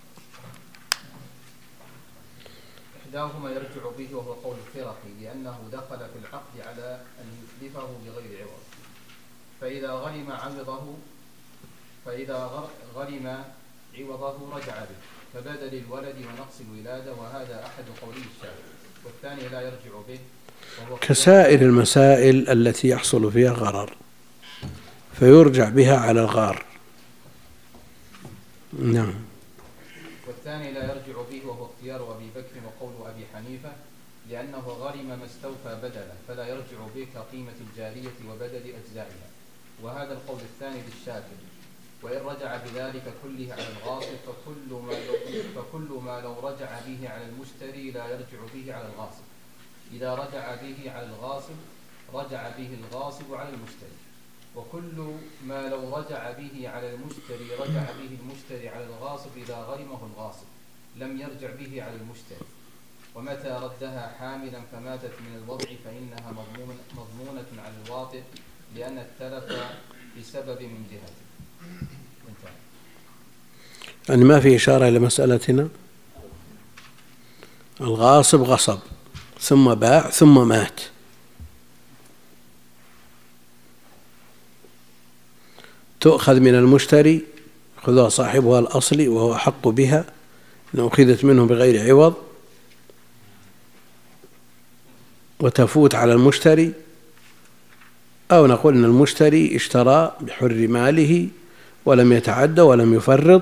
إحداهما يرجع به وهو قول الفرقي لأنه دخل في العقد على أن يتلفه بغير عوض، فإذا غرم عوضه فإذا غرم عوضه رجع به كبدل الولد ونقص الولادة، وهذا أحد قولي الشافعي، والثاني لا يرجع به وهو كسائر المسائل التي يحصل فيها غرر فيرجع بها على الغار. نعم. والثاني لا يرجع به وهو اختيار أبي بكر وقول أبي حنيفة لأنه غرم ما استوفى بدله فلا يرجع به كقيمة الجارية وبدل أجزائها، وهذا القول الثاني للشافعي. وإن رجع بذلك كله على الغاصب فكل ما لو, فكل ما لو رجع به على المشتري لا يرجع به على الغاصب. إذا رجع به على الغاصب رجع به الغاصب على المشتري، وكل ما لو رجع به على المشتري رجع به المشتري على الغاصب إذا غرمه الغاصب لم يرجع به على المشتري. ومتى ردها حاملا فماتت من الوضع فإنها مضمونة على الواطئ لأن التلف بسبب من جهته. يعني ما في إشارة إلى مسألتنا. الغاصب غصب ثم باع ثم مات، تؤخذ من المشتري، خذها صاحبها الأصلي وهو أحق بها إن أخذت منه بغير عوض، وتفوت على المشتري، أو نقول إن المشتري اشترى بحر ماله ولم يتعدى ولم يفرط.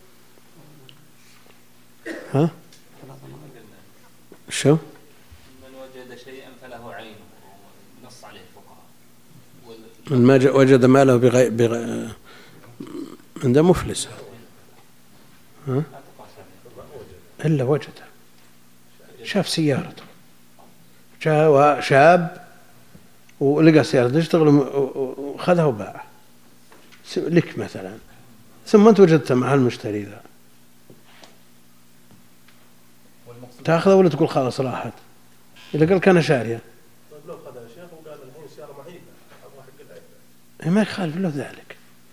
ها؟ شو؟ من وجد شيئا فله عين نص عليه الفقهاء. من ما وجد ماله بغير بغي... عنده مفلس. ها؟ إلا وجده، شاف سيارته، جاء شاب ولقى سيارته تشتغل وخذها وباعها لك مثلا، ثم أنت وجدت مع المشتري ذا، تأخذها ولا تقول خلاص راحت؟ إذا قال كان شاريا طيب لو خذها يا شيخ وقال الحين سيارة معيبة أبغى حق العيب ما يخالف له ذلك.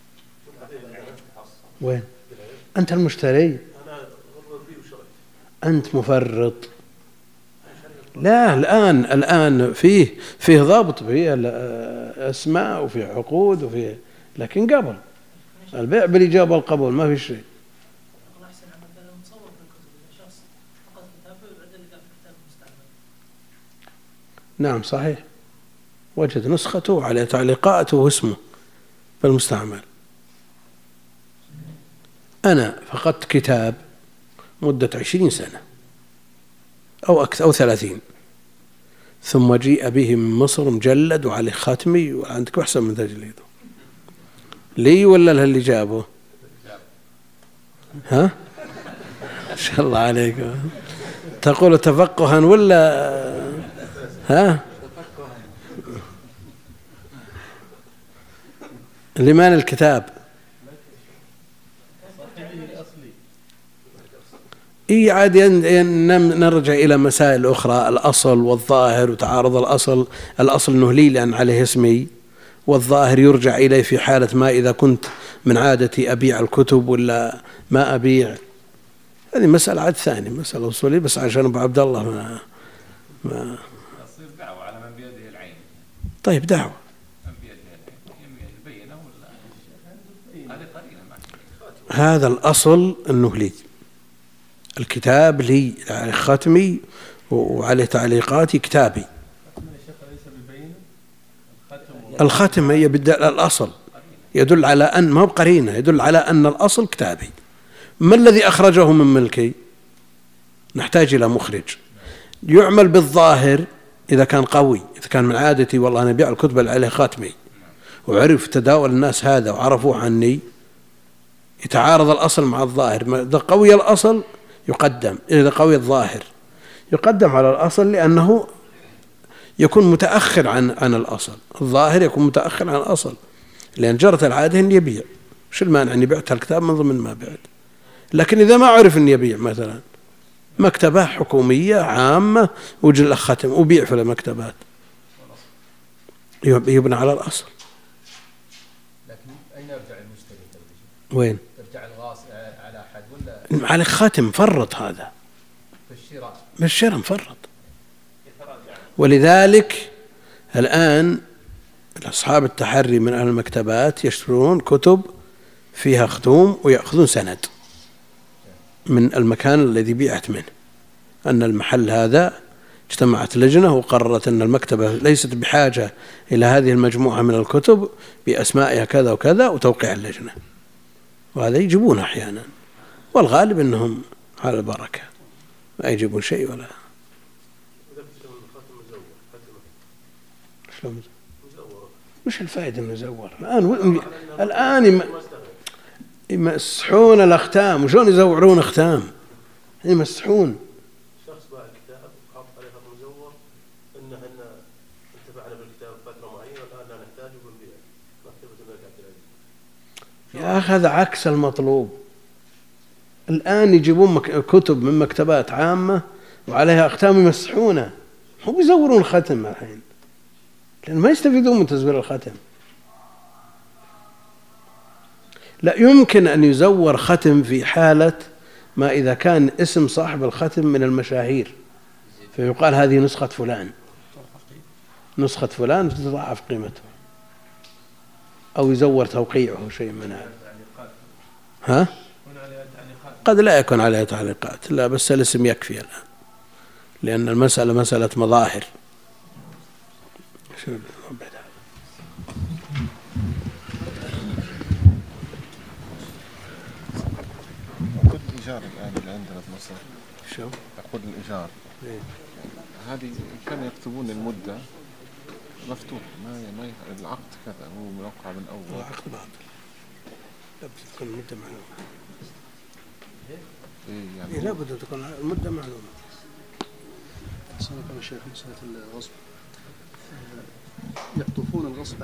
وين أنت المشتري؟ أنا غرر بي وشريت. أنت مفرط. لا الآن الآن فيه فيه ضابط، فيه أسماء وفيه عقود وفيه، لكن قبل البيع بالإجابة والقبول ما في شيء. نعم صحيح، وجد نسخته على تعليقاته واسمه في المستعمل. أنا فقدت كتاب مدة عشرين سنة أو أكثر أو ثلاثين، ثم جيء به من مصر مجلد وعليه ختمي، وعندك أحسن من تجليده لي ولا له اللي جابه؟ ها؟ إن شاء الله عليك. تقول تفقها ولا ها؟ لمن الكتاب؟ إيه عاد نرجع إلى مسائل أخرى، الأصل والظاهر وتعارض الأصل، الأصل أنه لي لأن عليه اسمي، والظاهر يرجع إليه في حالة ما إذا كنت من عادتي أبيع الكتب ولا ما أبيع، هذه مسألة عاد ثانية، مسألة أصولية، بس عشان أبو عبد الله ما ما تصير دعوة على من بيده العين. طيب دعوة من بيده العين يبينه ولا هذه قرينة معك. هذا الأصل أنه لي الكتاب لي على ختمي وعليه تعليقاتي كتابي. الختم هي الأصل يدل على أن ما هو قرينة، يدل على أن الأصل كتابي. ما الذي أخرجه من ملكي؟ نحتاج إلى مخرج يعمل بالظاهر. إذا كان قوي، إذا كان من عادتي والله أنا أبيع الكتب اللي عليها خاتمي وعرف تداول الناس هذا وعرفوه عني، يتعارض الأصل مع الظاهر. إذا قوي الأصل يقدم، إذا قوي الظاهر يقدم على الأصل، لأنه يكون متأخر عن عن الأصل. الظاهر يكون متأخر عن الأصل، لأن جرت العادة أن يبيع. شو المانع أن يبيع الكتاب من ضمن ما بعد؟ لكن إذا ما عرف أن يبيع مثلا مكتبة حكومية عامة وجل ختم وبيع في المكتبات، يبنى على الأصل. لكن أين يرجع المشتري؟ وين؟ يرجع الغاص على أحد ولا على ختم فرط؟ هذا في الشراء، بالشراء مفرط. ولذلك الآن أصحاب التحري من أهل المكتبات يشترون كتب فيها ختوم ويأخذون سند من المكان الذي بيعت منه، أن المحل هذا اجتمعت لجنة وقررت أن المكتبة ليست بحاجة إلى هذه المجموعة من الكتب بأسمائها كذا وكذا، وتوقيع اللجنة. وهذا يجيبون أحيانا، والغالب أنهم على البركة ما يجيبون شيء ولا. شلون مش الفائدة من يزور الآن؟ الآن يمسحون الأختام، وشون يزورون أختام؟ يمسحون. شخص باع الكتاب وحط عليه خط مزور إنه إحنا انتفعنا بالكتاب فترة معينة والآن لا نحتاجه ونبيعه، مكتبة الملك عبد العزيز. يا أخي هذا عكس المطلوب. الآن يجيبون كتب من مكتبات عامة وعليها أختام يمسحونها، هم يزورون ختم الحين، لأن ما يستفيدون من تزوير الختم. لا يمكن أن يزور ختم في حالة ما إذا كان اسم صاحب الختم من المشاهير، فيقال هذه نسخة فلان، نسخة فلان تضاعف قيمته، أو يزور توقيعه شيء من هذا. ها؟ قد لا يكون عليها تعليقات، لا بس الاسم يكفي الآن، لأن المسألة مسألة مظاهر. كل الإيجار الآن اللي عندنا في مصر، شو؟ عقود الإيجار إيه؟ هذه كانوا يكتبون المدة مفتوح، ما ما العقد كذا هو موقع من أول. عقد باطل، لابد تكون المدة معلومة. إيه يعني إيه لابد تكون المدة معلومة. سنة كما الشيخ مسألة الغصب يقطفون الغصب